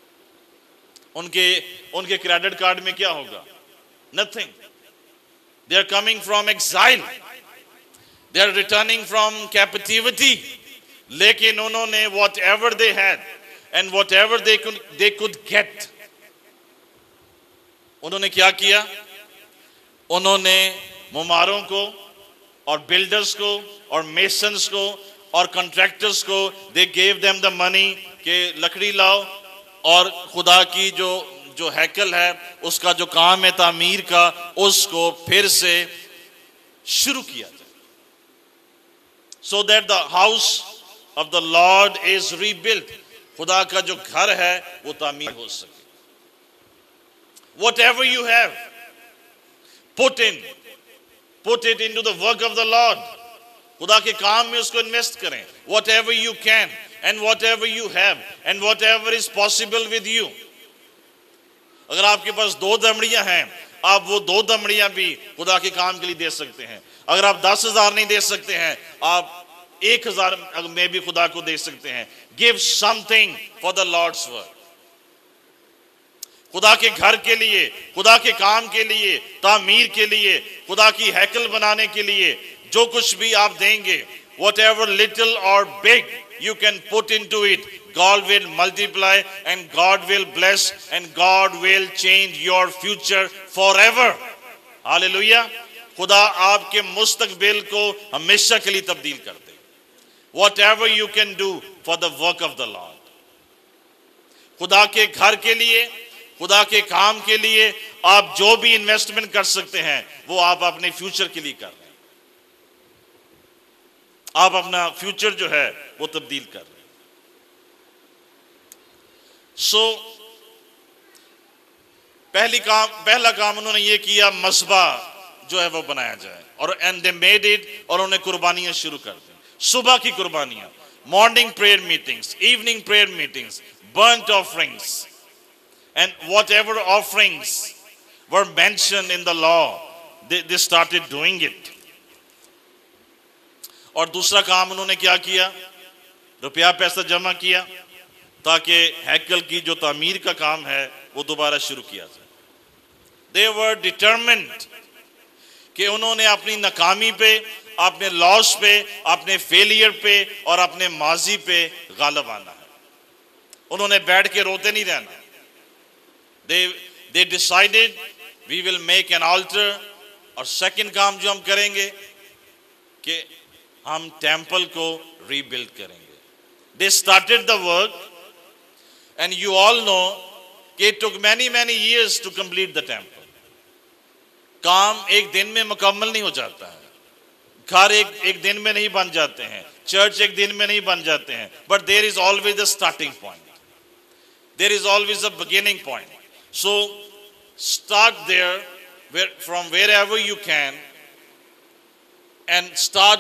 उनके क्रेडिट कार्ड में क्या होगा? Nothing. They are coming from exile. They are returning from captivity. लेकिन उन्होंने whatever they had and whatever they could get, उन्होंने क्या किया? उन्होंने मुमारों को और बिल्डर्स को और मेसन्स को और कॉन्ट्रैक्टर्स को they gave them the money कि लकड़ी लाओ और खुदा की जो हैकल है उसका जो काम है तामीर का, उसको फिर से शुरू किया जाए, so that the house of the Lord is rebuilt. खुदा का जो घर है वो तामीर हो सके. Whatever you have, put it into the work of the Lord. खुदा के काम में उसको इन्वेस्ट करें. Whatever you can and whatever you have and whatever is possible with you. अगर आपके पास 2 दमड़ियां हैं, आप वो 2 दमड़ियां भी खुदा के काम के लिए दे सकते हैं. अगर आप 10,000 नहीं दे सकते हैं, आप 1,000 में भी खुदा को दे सकते हैं. Give something for the Lord's work. खुदा के घर के लिए, खुदा के काम के लिए, तामीर के लिए, खुदा की हैकल बनाने के लिए जो कुछ भी आप देंगे, whatever little or big you can put into it, God will multiply and God will bless and God will change your future forever. Hallelujah. खुदा आपके मुस्तकबिल को हमेशा के लिए तब्दील कर दे. Whatever you can do for the work of the Lord. खुदा के घर के लिए, खुदा के काम के लिए आप जो भी इन्वेस्टमेंट कर सकते हैं वो आप अपने फ्यूचर के लिए कर रहे हैं. आप अपना फ्यूचर जो है वो तब्दील कर रहे हैं. सो पहला काम उन्होंने ये किया, मस्बा जो है वो बनाया जाए. और एंड दे मेड इट, और उन्होंने कुर्बानियां शुरू कर दी. सुबह की कुर्बानियां, morning prayer meetings, evening prayer meetings, burnt offerings, and whatever offerings were mentioned in the law, they started doing it. और दूसरा काम उन्होंने क्या किया? रुपया पैसा जमा किया ताकि हैकल की जो तामीर का काम है वो दोबारा शुरू किया जाए. They were determined कि उन्होंने अपनी नाकामी पे, अपने लॉस पे, अपने फेलियर पे और अपने माजी पे गालिब आना है. उन्होंने बैठ के रोते नहीं रहना. They decided we will make an altar. और सेकंड काम जो हम करेंगे कि हम टेंपल को रीबिल्ड करेंगे. They started the work and you all know कि it took many years to complete the temple. काम एक दिन में मुकम्मल नहीं हो जाता है. घर एक दिन में नहीं बन जाते हैं. चर्च एक दिन में नहीं बन जाते हैं. But there is always a starting point. There is always a beginning point. So start there, from wherever you can, and start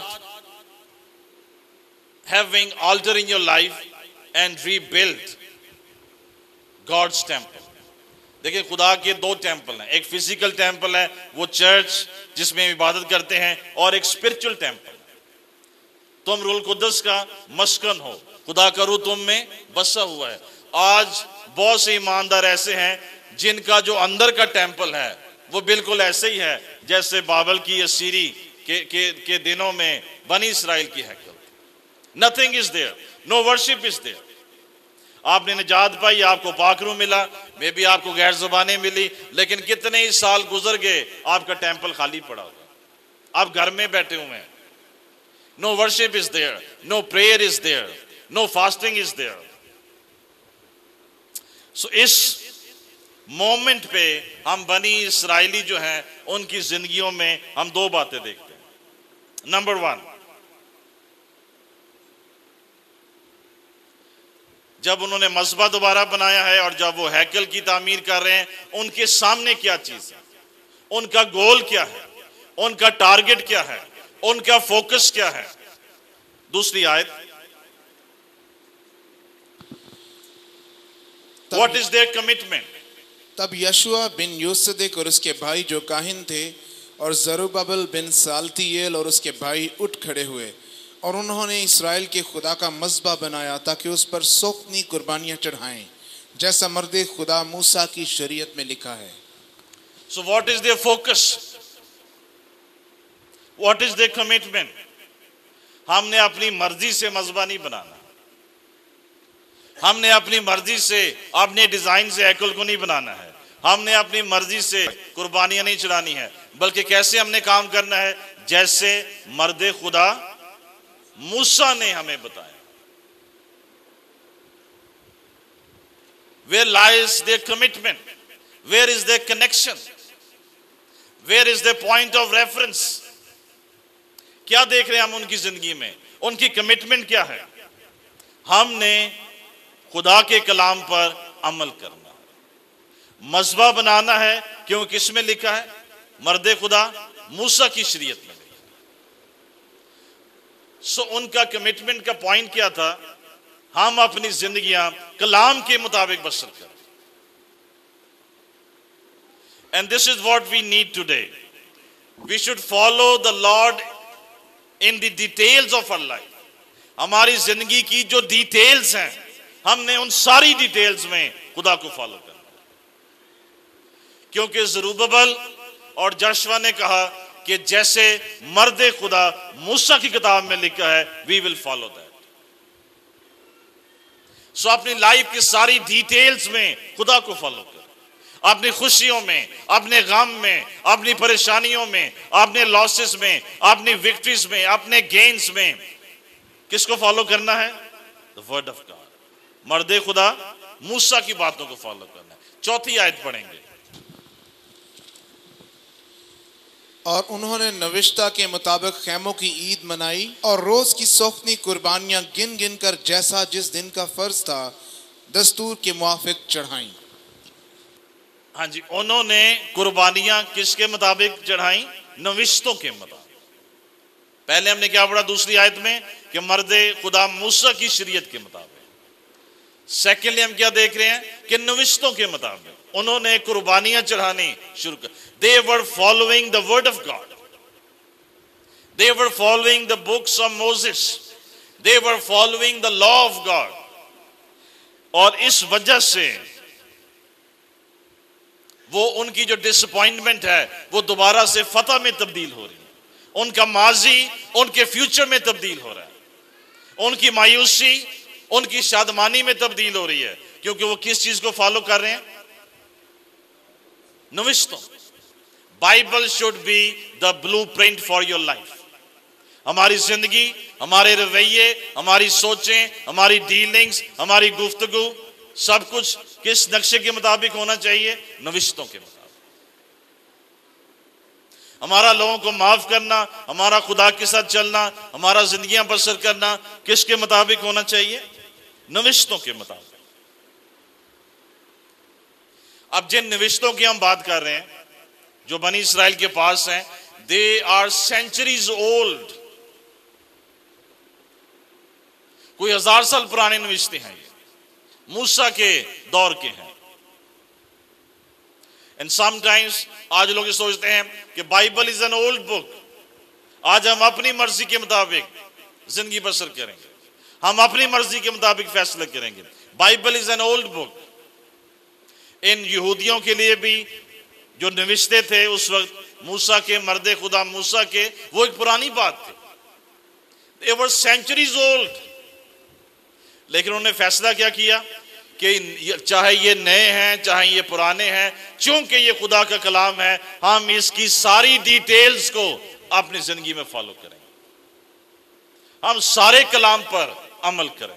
having altar in your life and rebuild God's temple. देखिए खुदा के 2 temple हैं. एक physical temple है, वो church जिसमें इबादत करते हैं, और एक स्पिरिचुअल टेंपल. तुम रूल कुद्दस का मस्कन हो, खुदा का रूह तुम में बसा हुआ है. आज बहुत से ईमानदार ऐसे हैं जिनका जो अंदर का टेंपल है वो बिल्कुल ऐसे ही है जैसे बाबल की असीरी के दिनों में बनी इस्राइल की हैकल. Nothing is there, no worship is there. आपने निजात पाई, आपको पाकरू मिला, मे भी आपको गैर ज़बानें मिली, लेकिन कितने ही साल गुजर गए आपका टेंपल खाली पड़ा होगा. आप घर में बैठे हुए हैं. No worship is there, no prayer is there, no fasting is there. So इस मोमेंट पे हम बनी इस्राइली जो हैं उनकी जिंदगियों में हम 2 बातें देखते हैं. नंबर 1, जब उन्होंने मस्बा दोबारा बनाया है और जब वो हैकल की तामीर कर रहे हैं, उनके सामने क्या चीज है, उनका गोल क्या है, उनका टारगेट क्या है, उनका फोकस क्या है. दूसरी आयत, व्हाट इज देयर कमिटमेंट. तब यशुआ बिन योसदेक और उसके भाई जो काहिन थे और जरुब्बाबेल बिन सालतियेल और उसके भाई उठ खड़े हुए और उन्होंने इस्राएल के खुदा का मस्बा बनाया ताकि उस पर सोखनी कुर्बानियां चढ़ाएं जैसा मर्दे खुदा मूसा की शरीयत में लिखा है. So what is their focus? What is the commitment? हमने अपनी मर्जी से मजबा नहीं बनाना, हमने अपनी मर्जी से अपने डिजाइन से हैकल को नहीं बनाना है, हमने अपनी मर्जी से कुर्बानियां नहीं चढ़ानी है, बल्कि कैसे हमने काम करना है? जैसे मर्दे खुदा मूसा ने हमें बताया। Where lies their commitment? Where is their connection? Where is their point of reference? क्या देख रहे हैं हम उनकी जिंदगी में? उनकी कमिटमेंट क्या है? हमने खुदा के कलाम पर अमल करना, मज़बा बनाना है, क्योंकि किसमें लिखा है? मर्दे खुदा मूसा की शरीयत में लिखा। सो उनका कमिटमेंट का पॉइंट क्या था? हम अपनी जिंदगियां कलाम के मुताबिक बसर करें। And this is what we need today. We should follow the Lord in the details of our life. हमारी जिंदगी की जो डिटेल्स हैं, हमने उन सारी डिटेल्स में खुदा को फॉलो करना। क्योंकि ज़रूब्बाबेल और जशवा ने कहा कि जैसे मर्दे खुदा मूसा की किताब में लिखा है, we will follow that. So अपनी लाइफ की सारी डिटेल्स में खुदा को फॉलो कर, अपनी खुशियों में, अपने गम में, अपनी परेशानियों में, अपने लॉसेस में, अपनी विक्ट्रीज में, अपने गेन्स में किसको फॉलो करना है? The word of God. मर्दे खुदा मूसा की बातों को फॉलो करना है। चौथी आयत पढ़ेंगे। और उन्होंने नविश्ता के मुताबिक खैमों की ईद मनाई और रोज की सोख्ती कुर्बानियां गिन गिन कर जैसा जिस दिन का फर्ज था दस्तूर के मुआफिक चढ़ाई। हाँ जी, उन्होंने कुर्बानियां किसके मुताबिक चढ़ाई? नविश्तों के मुताबिक। पहले हमने क्या पढ़ा दूसरी आयत में? कि मर्दे खुदा मूसा की शरीयत के मुताबिक। सेकेंडली हम क्या देख रहे हैं? कि नविश्तों के मुताबिक उन्होंने कुर्बानियां चढ़ानी शुरू कर। They were following the word of God. They were following the books of Moses. They were following the law of God. और इस वजह से वो उनकी जो डिसअपॉइंटमेंट है वो दोबारा से फतह में तब्दील हो रही है। उनका माजी उनके फ्यूचर में तब्दील हो रहा है। उनकी मायूसी उनकी शादमानी में तब्दील हो रही है, क्योंकि वो किस चीज को फॉलो कर रहे हैं? नविश्तों। Bible should be the blueprint for your life. हमारी जिंदगी, हमारे रवैये, हमारी सोचें, हमारी डीलिंग्स, हमारी गुफ्तगू, सब कुछ किस नक्शे के मुताबिक होना चाहिए? नविश्तों के मुताबिक। हमारा लोगों को माफ करना, हमारा खुदा के साथ चलना, हमारा जिंदगियां बसर करना किसके मुताबिक होना चाहिए? नविश्तों के मुताबिक। अब जिन नविश्तों की हम बात कर रहे हैं जो बनी इस्राइल के पास हैं, दे आर सेंचुरीज ओल्ड। कोई 1000 साल पुराने नविश्ते हैं, ये मूसा के दौर के हैं। एंड समटाइम्स आज लोग ये सोचते हैं कि Bible is an old book. आज हम अपनी मर्जी के मुताबिक जिंदगी बसर करेंगे, हम अपनी मर्जी के मुताबिक फैसले करेंगे। Bible is an old book. इन यहूदियों के लिए भी जो नविश्ते थे उस वक्त मूसा के, मर्दे खुदा मूसा के, वो एक पुरानी बात थी। They were centuries old। लेकिन उन्होंने फैसला क्या किया कि चाहे ये नए हैं चाहे ये पुराने हैं, चूंकि ये खुदा का कलाम है, हम इसकी सारी डिटेल्स को अपनी जिंदगी में फॉलो करेंगे। हम सारे कलाम पर अमल करेंगे।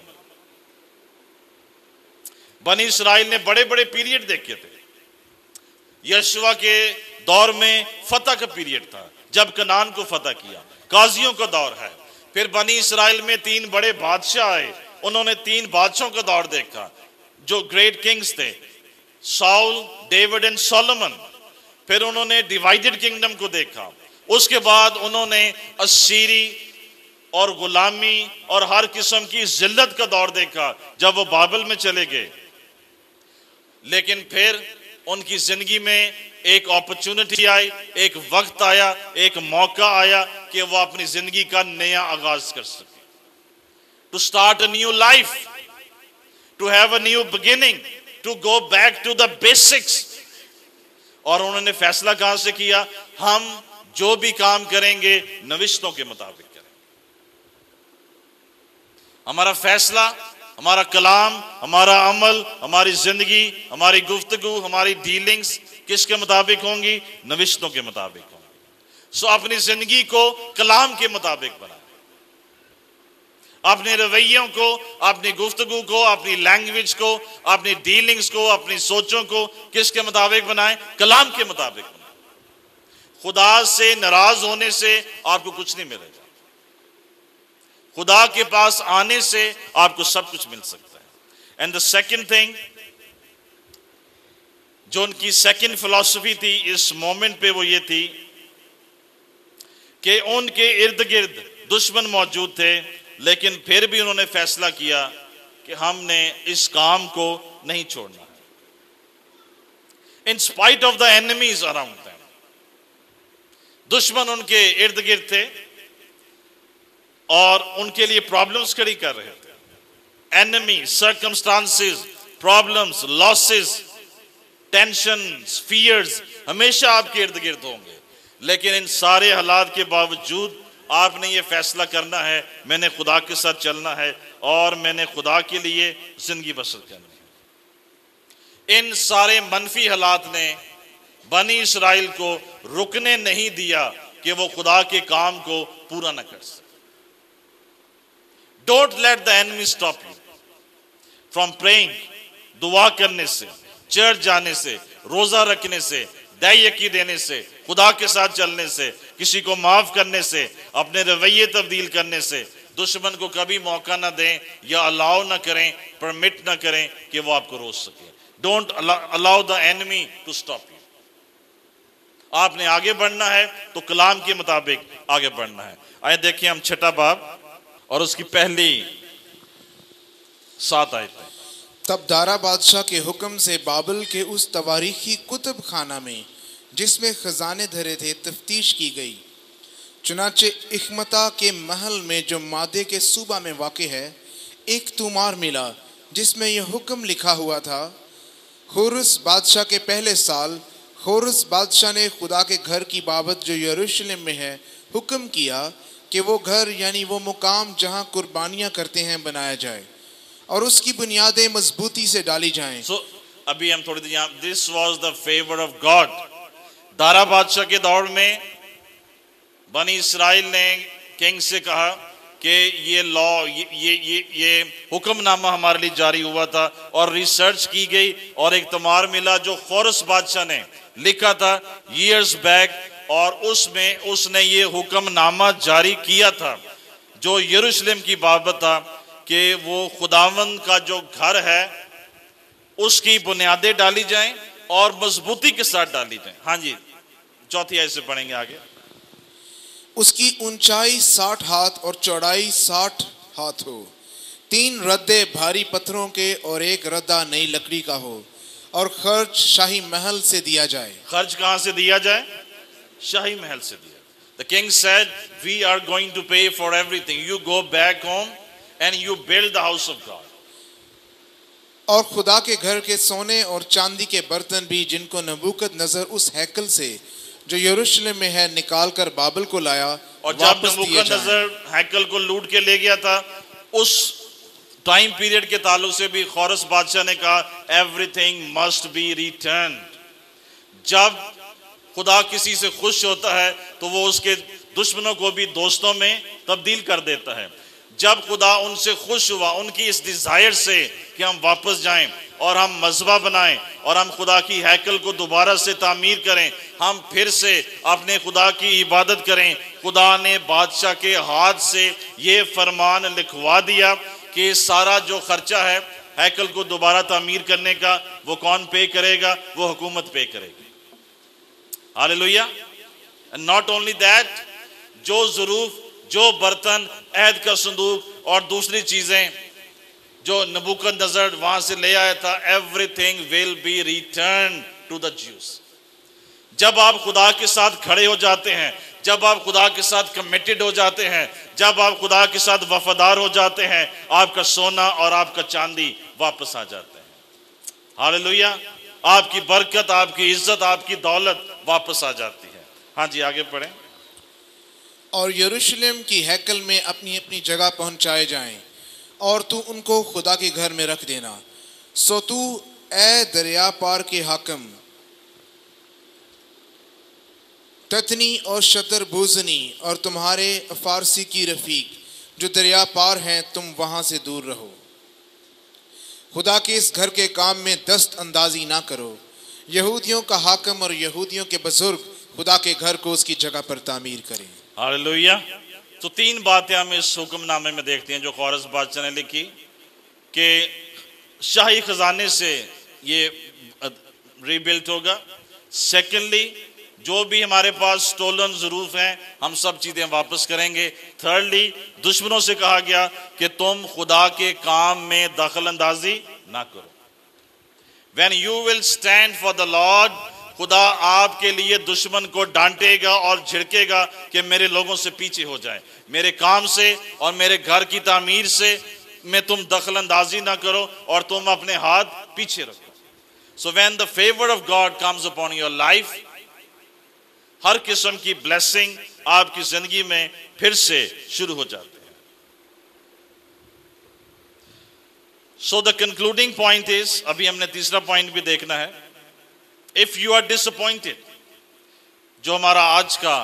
बनी इस्राइल ने बड़े बड़े पीरियड देखे थे। यशवा के दौर में फतह का पीरियड था, जब कनान को फतह किया। काजियों का दौर है। फिर बनी इस्राइल में 3 बड़े बादशाह आए, उन्होंने 3 बादशाहों का दौर देखा जो ग्रेट किंग्स थे, साउल, डेविड एंड सोलोमन। फिर उन्होंने डिवाइडेड किंगडम को देखा। उसके बाद उन्होंने असीरी और गुलामी और हर किस्म की जिल्लत का दौर देखा जब वो बाबल में चले गए। लेकिन फिर उनकी जिंदगी में एक अपॉर्चुनिटी आई, एक वक्त आया, एक मौका आया कि वो अपनी जिंदगी का नया आगाज कर सके। To start a new life, to have a new beginning, to go back to the basics. और उन्होंने फैसला कहां से किया? हम जो भी काम करेंगे नविश्तों के मुताबिक करें। हमारा फैसला, हमारा कलाम, हमारा अमल, हमारी जिंदगी, हमारी गुफ्तगू, हमारी डीलिंग्स किसके मुताबिक होंगी? नविश्तों के मुताबिक होंगी। सो अपनी जिंदगी को कलाम के मुताबिक बनाएं, अपने रवैयों को, अपनी गुफ्तगू को, अपनी लैंग्वेज को, अपनी डीलिंग्स को, अपनी सोचों को किसके मुताबिक बनाएं? कलाम के मुताबिक बनाएं। खुदा से नाराज होने से आपको कुछ नहीं मिलेगा, खुदा के पास आने से आपको सब कुछ मिल सकता है। एंड द सेकंड थिंग, जो उनकी सेकंड फिलॉसफी थी इस मोमेंट पे, वो ये थी कि उनके इर्द गिर्द दुश्मन मौजूद थे, लेकिन फिर भी उन्होंने फैसला किया कि हमने इस काम को नहीं छोड़ना है। In spite of the enemies around them, दुश्मन उनके इर्द गिर्द थे और उनके लिए प्रॉब्लम्स खड़ी कर रहे थे। Enemy, circumstances, problems, losses, tensions, fears हमेशा आपके इर्द गिर्द होंगे, लेकिन इन सारे हालात के बावजूद आपने ये फैसला करना है, मैंने खुदा के साथ चलना है और मैंने खुदा के लिए जिंदगी बसर करनी है। इन सारे मनफी हालात ने बनी इसराइल को रुकने नहीं दिया कि वो खुदा के काम को पूरा न कर सके। Don't let the enemy stop you from praying, दुआ करने से, चर्च जाने से, रोजा रखने से, दयाकी देने से, खुदा के साथ चलने से, किसी को माफ करने से, अपने रवैये तब्दील करने से। दुश्मन को कभी मौका ना दें या अलाउ ना करें, परमिट ना करें कि वो आपको रोक सके। Don't allow the enemy to stop you. आपने आगे बढ़ना है तो कलाम के मुताबिक आगे बढ़ना है। आइए देखिए हम छठा बाब और उसकी पहली 7 आयतें। तब दारा बादशाह के हुक्म से बाबल के उस तवारीखी कुतुब खाना में जिसमें खजाने धरे थे तफ्तीश की गई। चुनाचे इख्मता के महल में जो मादे के सूबा में वाक़े है, एक तुमार मिला जिसमें यह हुक्म लिखा हुआ था, होरुस बादशाह के पहले साल होरुस बादशाह ने खुदा के घर की बाबत जो यरूशलेम में है हुक्म किया कि वो घर यानी वो मुकाम जहाँ कुर्बानियाँ करते हैं बनाया जाए और उसकी बुनियादें मजबूती से डाली जाएं। अभी हम थोड़ी देर, this was the favour of God. दारा बादशाह के दौर में बनी इसराइल ने किंग से कहा कि ये लॉ, ये हुक्मनामा हमारे लिए जारी हुआ था, और रिसर्च की गई और एक तमार मिला जो खोरस बादशाह ने लिखा था ईयर्स बैक, और उसमें उसने ये हुक्मनामा जारी किया था जो यरूशलेम की बाबत था कि वो खुदावंद का जो घर है उसकी बुनियादें डाली जाएं और मजबूती के साथ डाली जाएं। हाँ जी, चौथी आयत से पढ़ेंगे आगे। उसकी ऊंचाई 60 हाथ और चौड़ाई 60 हाथ हो, 3 रद्दे भारी पत्थरों के और 1 रद्दा नई लकड़ी का हो, और खर्च शाही महल से दिया जाए। खर्च कहाँ से दिया जाए? शाही महल से दिया। The king said, we are going to pay for everything. You go back home and you build the house of God. और खुदा के घर के सोने और चांदी के बर्तन भी जिनको नबूकदनजर उस हैकल से जो यरूशलेम में है निकाल कर बाबल को लाया, और जब नबूकदनजर हैकल को लूट के ले गया था, उस टाइम पीरियड के ताल्लुक से भी खोरस बादशाह ने कहा एवरीथिंग मस्ट बी रिटर्न। जब खुदा किसी से खुश होता है तो वो उसके दुश्मनों को भी दोस्तों में तब्दील कर देता है। जब खुदा उनसे खुश हुआ, उनकी इस डिजायर से कि हम वापस जाएं और हम मज़बा बनाएं और हम खुदा की हैकल को दोबारा से तामीर करें, हम फिर से अपने खुदा की इबादत करें, खुदा ने बादशाह के हाथ से ये फरमान लिखवा दिया कि सारा जो खर्चा है हैकल को दोबारा तामीर करने का वो कौन पे करेगा? वो हुकूमत पे करेगी। Hallelujah. And not only that, जो ज़रूफ, जो बर्तन, अहद का संदूक और दूसरी चीजें जो नबूकदनजर वहां से ले आया था, everything will be return to the Jews. जब आप खुदा के साथ खड़े हो जाते हैं, जब आप खुदा के साथ कमिटेड हो जाते हैं, जब आप खुदा के साथ वफादार हो जाते हैं, आपका सोना और आपका चांदी वापस आ जाते हैं। हालेलुया। आपकी बरकत, आपकी इज्जत, आपकी दौलत वापस आ जाती है। हाँ जी, आगे पढ़ें। और यरूशलेम की हैकल में अपनी अपनी जगह पहुंचाए जाएं, और तू उनको खुदा के घर में रख देना। सो तू ए दरिया पार के हाकिम ततनी और शतरबूजनी और तुम्हारे फारसी की रफीक जो दरिया पार हैं, तुम वहां से दूर रहो। खुदा के इस घर के काम में दस्त अंदाजी ना करो। यहूदियों का हाकिम और यहूदियों के बुजुर्ग खुदा के घर को उसकी जगह पर तामीर करें। हालेलुया। तो 3 बातें हम इस हुक्मनामे में देखते हैं जो कोरस बादशाह ने लिखी कि शाही खजाने से ये रीबिल्ट होगा। सेकेंडली, जो भी हमारे पास स्टोलन ज़रूफ हैं हम सब चीज़ें वापस करेंगे। थर्डली, दुश्मनों से कहा गया कि तुम खुदा के काम में दखल अंदाजी ना करो। When you will stand for the Lord, खुदा आपके लिए दुश्मन को डांटेगा और झिड़केगा कि मेरे लोगों से पीछे हो जाए, मेरे काम से और मेरे घर की तामीर से में तुम दखल अंदाजी ना करो और तुम अपने हाथ पीछे रखो। So when the favor of God comes upon your life, हर किस्म की ब्लेसिंग आपकी जिंदगी में फिर से शुरू हो जाते हैं। So the concluding point is, अभी हमने तीसरा पॉइंट भी देखना है। If you are disappointed, जो हमारा आज का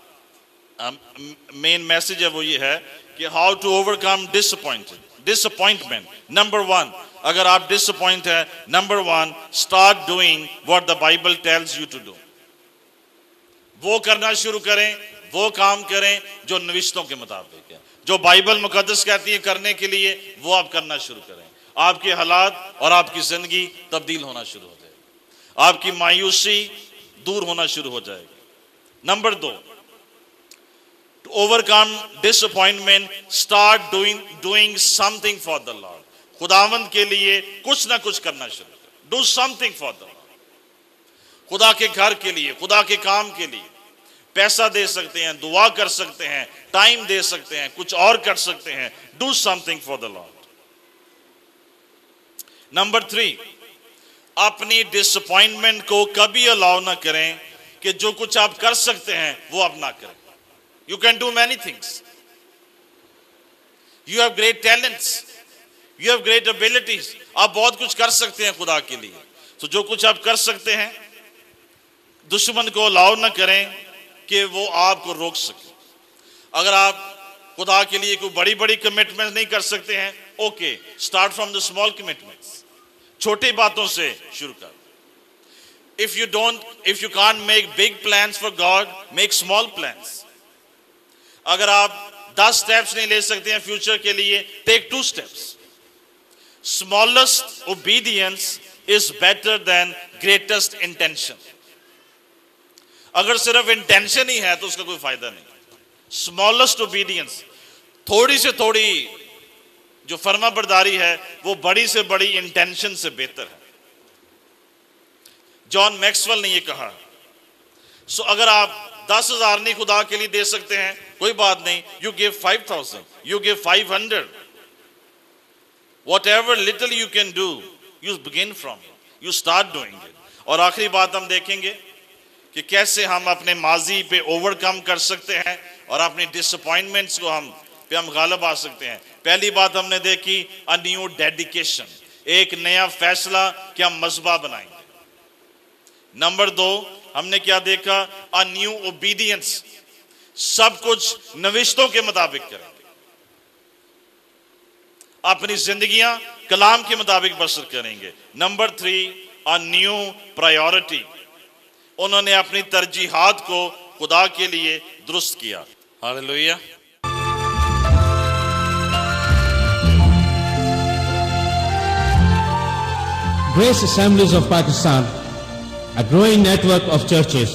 मेन मैसेज है वो ये है कि how to overcome disappointment. Number 1, अगर आप disappoint है, number 1, start doing what the Bible tells you to do. वो करना शुरू करें, वो काम करें जो नविश्तों के मुताबिक है, जो बाइबल मुकद्दस कहती है करने के लिए, वो आप करना शुरू करें। आपके हालात और आपकी जिंदगी तब्दील होना शुरू हो जाएगी, आपकी मायूसी दूर होना शुरू हो जाएगी। Number 2, to overcome disappointment, start doing something for the Lord. खुदावंद के लिए कुछ ना कुछ करना शुरू करें। Do something for the Lord. खुदा के घर के लिए, खुदा के काम के लिए पैसा दे सकते हैं, दुआ कर सकते हैं, टाइम दे सकते हैं, कुछ और कर सकते हैं। Do something for the Lord. Number 3, अपनी डिसअपॉइंटमेंट को कभी अलाउ ना करें कि जो कुछ आप कर सकते हैं वो आप ना करें। You can do many things. You have great talents. You have great abilities. आप बहुत कुछ कर सकते हैं खुदा के लिए। तो जो कुछ आप कर सकते हैं, दुश्मन को अलाउ ना करें कि वो आपको रोक सके। अगर आप खुदा के लिए कोई बड़ी बड़ी कमिटमेंट नहीं कर सकते हैं, okay, start from the small commitments. छोटी बातों से शुरू कर। If you can't make big plans for God, make small plans. अगर आप 10 स्टेप्स नहीं ले सकते हैं फ्यूचर के लिए, take 2 steps. Smallest obedience is better than greatest intention. अगर सिर्फ इंटेंशन ही है तो उसका कोई फायदा नहीं। स्मॉलेस्ट ओबीडियंस, थोड़ी से थोड़ी जो फर्मा बरदारी है वो बड़ी से बड़ी इंटेंशन से बेहतर है। जॉन मैक्सवेल ने ये कहा। सो अगर आप 10,000 नहीं खुदा के लिए दे सकते हैं, कोई बात नहीं, you give 5,000, you give 500, whatever little you can do, you begin from it, you start doing it. और आखिरी बात हम देखेंगे कि कैसे हम अपने माजी पे ओवरकम कर सकते हैं और अपनी डिसअपॉइंटमेंट्स को हम गालिब आ सकते हैं। पहली बात हमने देखी, अ न्यू डेडिकेशन, एक नया फैसला कि हम मज़बा बनाएंगे। नंबर 2 हमने क्या देखा, अ न्यू ओबीडियंस, सब कुछ नविश्तों के मुताबिक करेंगे, अपनी जिंदगियां कलाम के मुताबिक बसर करेंगे। नंबर 3, अ न्यू प्रायोरिटी, उन्होंने अपनी तरजीहात को खुदा के लिए दुरुस्त किया। Hallelujah. Grace Assemblies of Pakistan, a growing network of churches.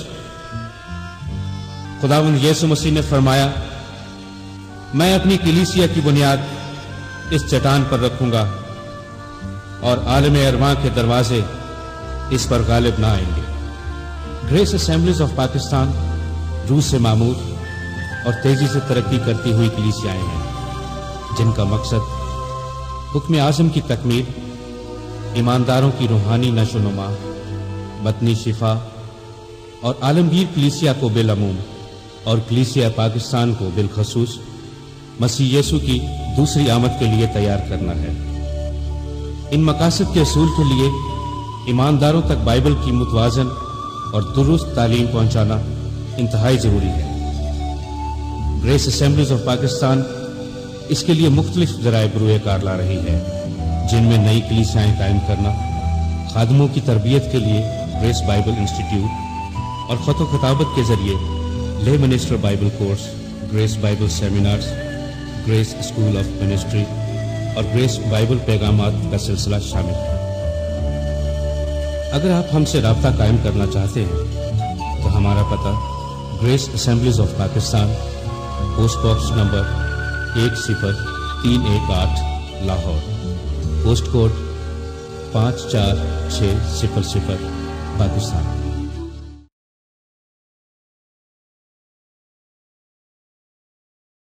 खुदावंद यीशु मसीह ने फरमाया, मैं अपनी कलीसिया की बुनियाद इस चट्टान पर रखूंगा और आलम अरवां के दरवाजे इस पर गालिब ना आएंगे। ग्रेस असेंबलीज ऑफ पाकिस्तान रूस से मामूर और तेजी से तरक्की करती हुई कलीसियाएं हैं, जिनका मकसद हुक्म आज़म की तकमील, ईमानदारों की रूहानी नशोनुमा, बतनी शिफा और आलमगीर कलीसिया को बेलमूम और कलीसिया पाकिस्तान को बिलखसूस मसीह यीशु की दूसरी आमद के लिए तैयार करना है। इन मकासद के असूल के लिए ईमानदारों तक बाइबल की मुतवाज़न और दुरुस्त तालीम पहुंचाना इंतहाई ज़रूरी है। ग्रेस असेंबलीज ऑफ पाकिस्तान इसके लिए मुख्तलिफ ज़राए बरूए कार ला रही है, जिनमें नई कलीसियाएं कायम करना, खादमों की तरबियत के लिए ग्रेस बाइबल इंस्टीट्यूट और ख़त व खिताबत के ज़रिए lay minister Bible course, Grace Bible seminars, Grace school of ministry और ग्रेस बाइबल पैगामात का सिलसिला शामिल है। अगर आप हमसे राब्ता कायम करना चाहते हैं तो हमारा पता Grace Assemblies of Pakistan, post box number 10318 Lahore, post code 54600 Pakistan.